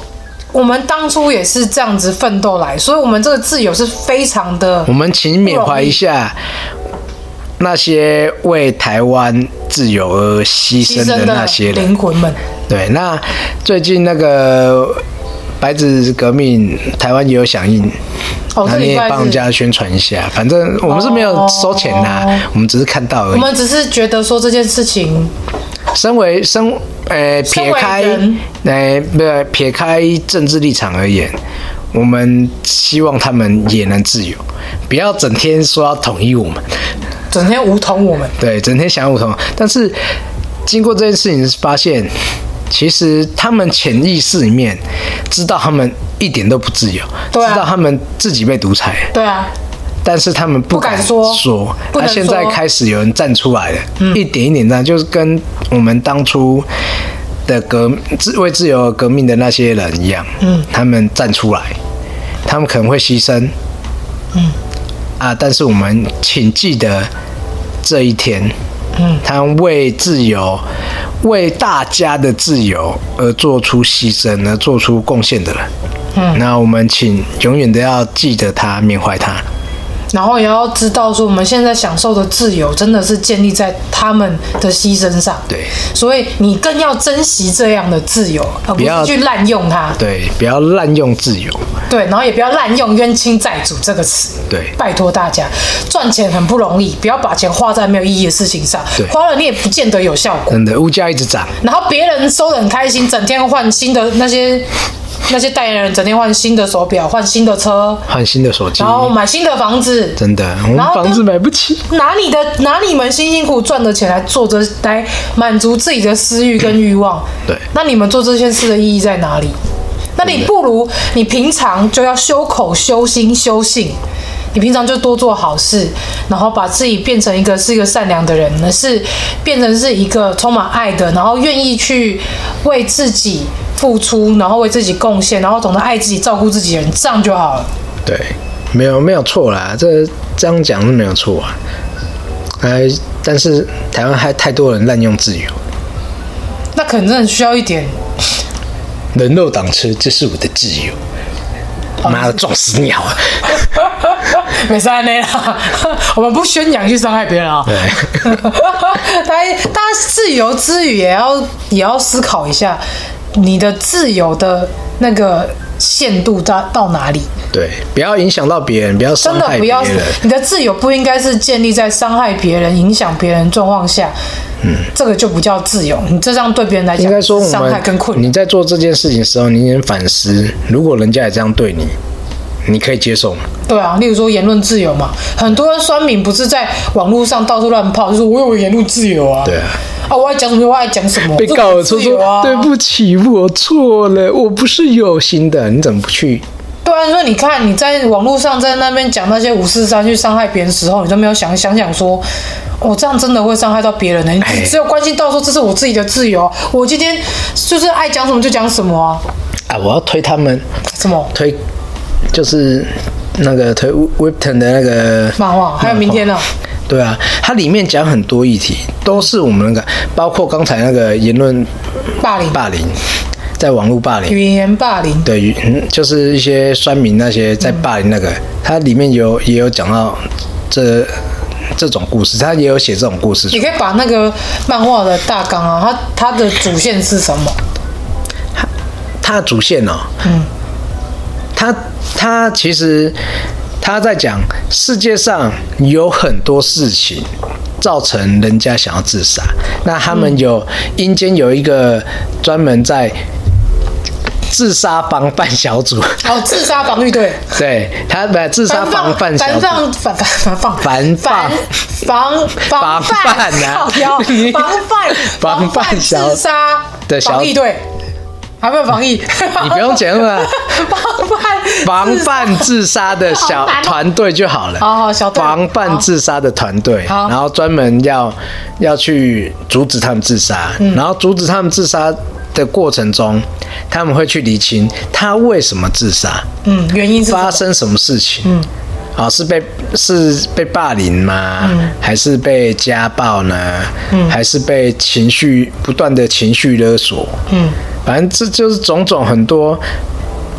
我们当初也是这样子奋斗来，所以我们这个自由是非常的。 我们请缅怀一下那些为台湾自由而牺牲的那些人灵魂们。 对，那最近那个白纸革命，台湾也有响应。 哦， 那你也帮人家宣传一下，反正我们是没有收钱啦，哦、我们只是看到而已。 我们只是觉得说这件事情， 身为身呃撇开呃不撇开政治立场而言，我们希望他们也能自由，不要整天说要统一我们， 整天武统我们。 对，整天想要武统，但是经过这件事情发现。其实他们潜意识里面知道他们一点都不自由， 对啊、 知道他们自己被独裁。 对啊， 但是他们不敢说。说那、啊、现在开始有人站出来了，嗯、一点一点站，就是跟我们当初的革为自由革命的那些人一样，嗯，他们站出来，他们可能会牺牲，嗯，啊，但是我们请记得这一天。嗯，他为自由、为大家的自由而做出牺牲、而做出贡献的人。嗯，那我们请永远都要记得他、缅怀他。 然后也要知道说，我们现在享受的自由真的是建立在他们的牺牲上。 对， 所以你更要珍惜这样的自由，而不是去滥用它。 对，不要滥用自由。 对，然后也不要滥用冤亲债主这个词。 对， 拜托大家，赚钱很不容易，不要把钱花在没有意义的事情上。 对， 花了你也不见得有效果。 真的，物价一直涨。 然后别人收得很开心，整天换新的那些。那些代言人整天换新的手表，换新的车， 换新的手机， 然后买新的房子， 真的，我们房子买不起。 拿你的拿你们辛辛苦赚的钱来做着，来满足自己的私欲跟欲望。 对， 那你们做这件事的意义在哪里？那你不如你平常就要修口、修心、修性。你平常就多做好事，然后把自己变成一个是一个善良的人，而是变成是一个充满爱的，然后愿意去为自己付出，然后为自己贡献，然后懂得爱自己、照顾自己的人，这样就好了。 对，没有没有错啦，这这样讲是没有错啊。哎，但是台湾还太多人滥用自由， 那可能真的需要一点人肉挡车，这是我的自由。妈的，撞死鸟啊！ 没事那啦，我们不宣扬去伤害别人啊。 对， 大家大家自由之余也要也要思考一下，你的自由的那个限度到到哪里？ 对，不要影响到别人，不要伤害别人。 真的不要，你的自由不应该是建立在伤害别人、影响别人状况下。嗯，这个就不叫自由。你这样对别人来讲， 应该说伤害跟困扰。 你在做这件事情的时候，你能反思，如果人家也这样对你，你可以接受吗？ 对啊，例如说言论自由嘛，很多人酸民不是在网络上到处乱炮，就是我有言论自由啊。 对啊。 啊，我爱讲什么，我爱讲什么。 被告了，说说对不起，我错了，我不是有心的，你怎么不去？ 对啊，所以你看你在网络上在那边讲那些五四三去伤害别人的时候，你都没有想想想说，我、哦、这样真的会伤害到别人呢、欸？你只有关心到说这是我自己的自由，我今天就是爱讲什么就讲什么啊。 啊，我要推他们什么？ 推就是那个推 Webtoon 的那个漫画，还有明天呢？ 对啊，它里面讲很多议题，都是我们那个，包括刚才那个言论霸凌， 霸凌。在网络霸凌， 语言霸凌， 对，就是一些酸民那些在霸凌那个，嗯、它里面有也有讲到这这种故事，他也有写这种故事。 你可以把那个漫画的大纲啊，它它的主线是什么？ 它的主线哦，嗯，它它其实他在讲世界上有很多事情。造成人家想要自杀，那他们有阴间有一个专门在自杀防范小组哦，自杀防御队， 对，他的自杀防范小组， 防防防防防防防防范啊，防范防范自杀的防疫队。还没有防疫， 你不用讲了。 防范防范自杀的小团队就好了。 哦，小队防范自杀的团队，然后专门要要去阻止他们自杀，嗯、然后阻止他们自杀的过程中，他们会去厘清他为什么自杀， 嗯，原因是发生什么事情，嗯。啊、哦，是被是被霸凌吗？嗯、还是被家暴呢？嗯、还是被情绪不断的情绪勒索？嗯，反正这就是种种很多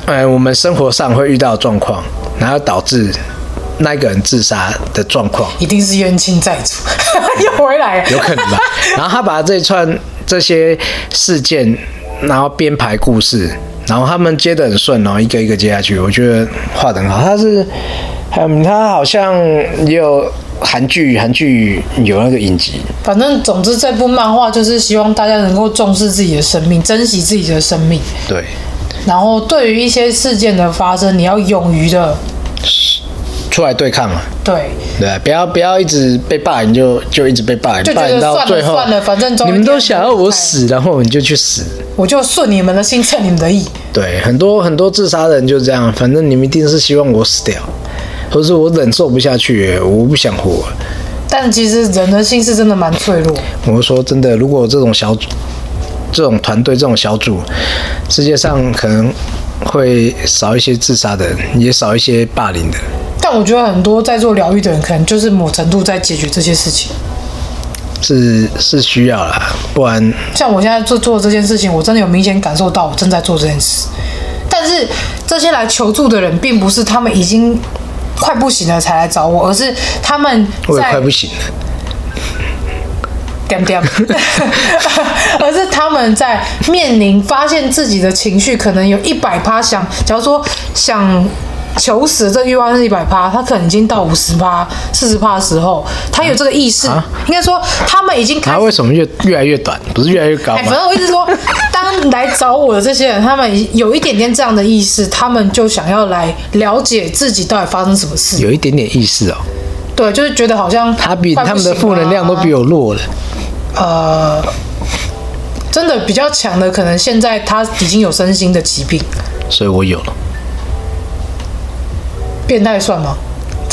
呃我们生活上会遇到的状况，然后导致那个人自杀的状况， 一定是冤亲债主又回来了， 有可能吧？然后他把这一串这些事件，然后编排故事，然后他们接得很顺，然后一个一个接下去，我觉得画得很好。他是，嗯，他好像也有韩剧，韩剧有那个影集。 反正总之这部漫画就是希望大家能够重视自己的生命，珍惜自己的生命。 对。 然后对于一些事件的发生，你要勇于的出来对抗嘛。 对。 对，不要不要一直被霸凌就就一直被霸凌，霸凌到最后， 算了，反正你们都想要我死，然后你就去死， 我就顺你们的心，称你们的意。 对，很多很多自杀的人就这样，反正你们一定是希望我死掉，或是我忍受不下去，我不想活。 但其实人的心是真的蛮脆弱。 我说真的，如果这种小组、这种团队、这种小组，世界上可能会少一些自杀的人，也少一些霸凌的人。 但我觉得很多在做疗愈的人，可能就是某程度在解决这些事情。 是是需要啦，不然像我现在做做这件事情，我真的有明显感受到我正在做这件事。但是这些来求助的人，并不是他们已经快不行了才来找我，而是他们在我也快不行了。 点点，而是他们在面临发现自己的情绪可能有一百趴想，假如说想求死这欲望是一百趴，他可能已经到五十趴、四十趴的时候，他有这个意识，啊、应该说他们已经开始。 他为什么越越来越短？不是越来越高吗？ 哎，反正我一直说，当来找我的这些人，他们有一点点这样的意识，他们就想要来了解自己到底发生什么事。 有一点点意识哦。 对，就是觉得好像他比他们的负能量都比我弱了。 呃，真的比较强的，可能现在他已经有身心的疾病， 所以我有了。 变态算吗？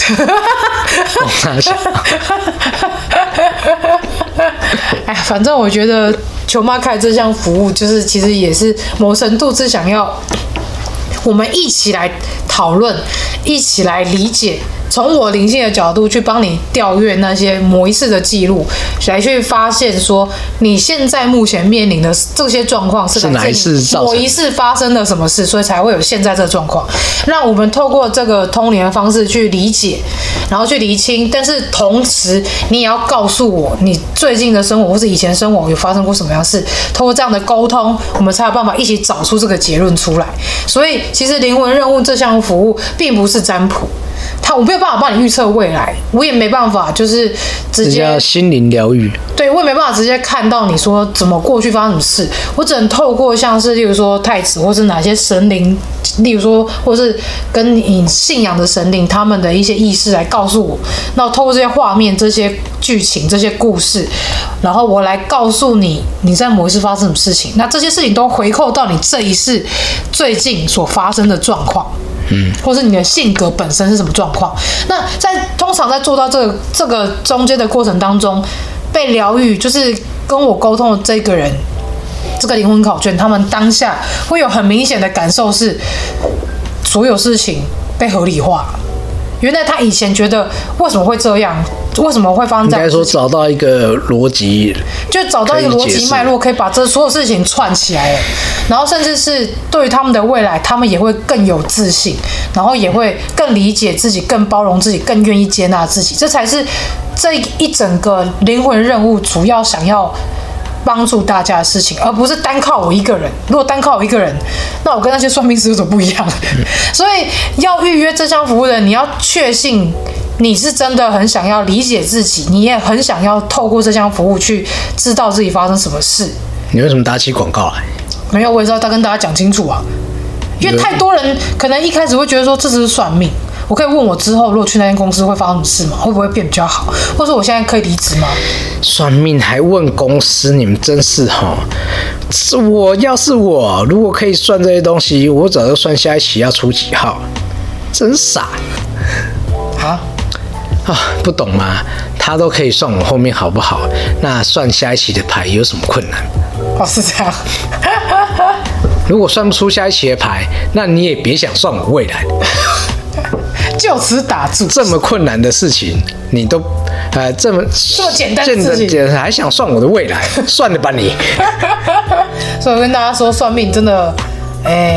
哎，反正我觉得球妈开这项服务，就是其实也是某程度是想要我们一起来讨论，一起来理解。从我灵性的角度去帮你调阅那些某一次的记录，来去发现说你现在目前面临的这些状况是哪一次造成某一次发生了什么事，所以才会有现在这个状况。让我们透过这个通灵的方式去理解，然后去厘清，但是同时你也要告诉我你最近的生活或是以前生活有发生过什么样的事。透过这样的沟通，我们才有办法一起找出这个结论出来。所以其实灵魂任务这项服务并不是占卜。他我没有办法帮你预测未来，我也没办法就是直接叫心灵疗愈。 对，我也没办法直接看到你说怎么过去发生什么事，我只能透过像是例如说太子或是哪些神灵，例如说或是跟你信仰的神灵他们的一些意识来告诉我，那我透过这些画面、这些剧情、这些故事，然后我来告诉你你在某一世发生什么事情，那这些事情都回扣到你这一世最近所发生的状况。嗯，或是你的性格本身是什么状况？那在通常在做到这个这个中间的过程当中，被疗愈就是跟我沟通的这个人，这个灵魂考卷，他们当下会有很明显的感受是，所有事情被合理化。原来他以前觉得为什么会这样，为什么会发生这样？ 应该说找到一个逻辑， 就找到一个逻辑脉络，可以把这所有事情串起来了。然后甚至是对于他们的未来，他们也会更有自信，然后也会更理解自己，更包容自己，更愿意接纳自己。这才是这一整个灵魂任务主要想要帮助大家的事情，而不是单靠我一个人。如果单靠我一个人，那我跟那些算命师有什么不一样？嗯、所以要预约这项服务的，你要确信你是真的很想要理解自己，你也很想要透过这项服务去知道自己发生什么事。 你为什么打起广告来？ 没有，我也是要跟大家讲清楚啊，因为太多人可能一开始会觉得说这只是算命。我可以问我之后如果去那间公司会发生什么事吗？会不会变比较好？或者说我现在可以离职吗？ 算命还问公司，你们真是齁！是我要是我如果可以算这些东西，我早就算下一期要出几号，真傻啊！ 啊，不懂吗？他都可以算我后面好不好，那算下一期的牌有什么困难？ 哦，是这样。 如果算不出下一期的牌，那你也别想算我未来。 就此打住！ 这么困难的事情，你都呃这么这么简单的事情， 还想算我的未来？算了吧你！ 所以我跟大家说，算命真的，哎、欸，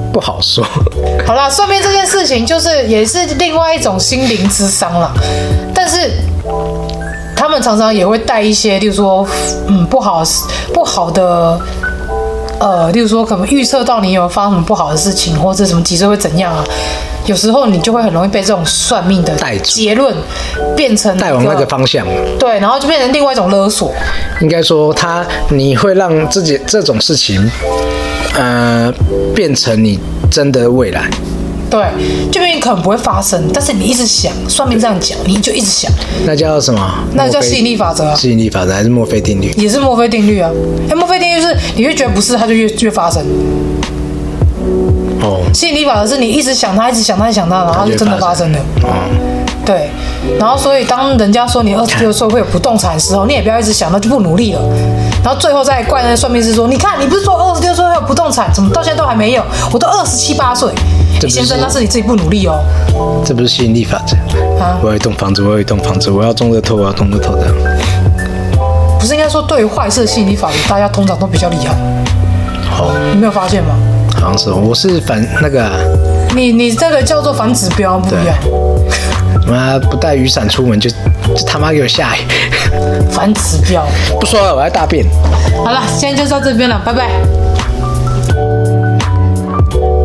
不好说。 好啦，算命这件事情就是也是另外一种心灵諮商啦，但是他们常常也会带一些，例如说，嗯，不好不好的，呃，例如说可能预测到你有发生什么不好的事情，或者什么几岁会怎样啊。有时候你就会很容易被这种算命的结论变成带往那个方向， 对，然后就变成另外一种勒索。 应该说，他你会让自己这种事情，呃，变成你真的未来。 对，就明明可能不会发生，但是你一直想，算命这样讲，你就一直想。 那叫什么？ 那叫吸引力法则、啊。 吸引力法则还是墨菲定律？ 也是墨菲定律啊。哎，墨菲定律是你越觉得不是，它就越越发生。 哦， 吸引力法则是你一直想它，一直想它，一直想它，然后它就真的发生了。哦，对。然后所以当人家说你二十六岁会有不动产的时候，你也不要一直想，那就不努力了。然后最后再怪那算命师说，你看你不是说二十六岁会有不动产，怎么到现在都还没有？我都二十七八岁。先生，那是你自己不努力哦。 这不是吸引力法则啊！我有一栋房子，我有一栋房子，我要中乐透，我要中乐透这样。 不是应该说对于坏事的吸引力法则，大家通常都比较厉害。 好， 你没有发现吗？ 好像是，我是反那个、啊。 你你这个叫做反指标，不一样。 妈不带雨伞出门就就他妈给我下雨。 反指标。 不说了，我要大便。 好了，现在就到这边了，拜拜。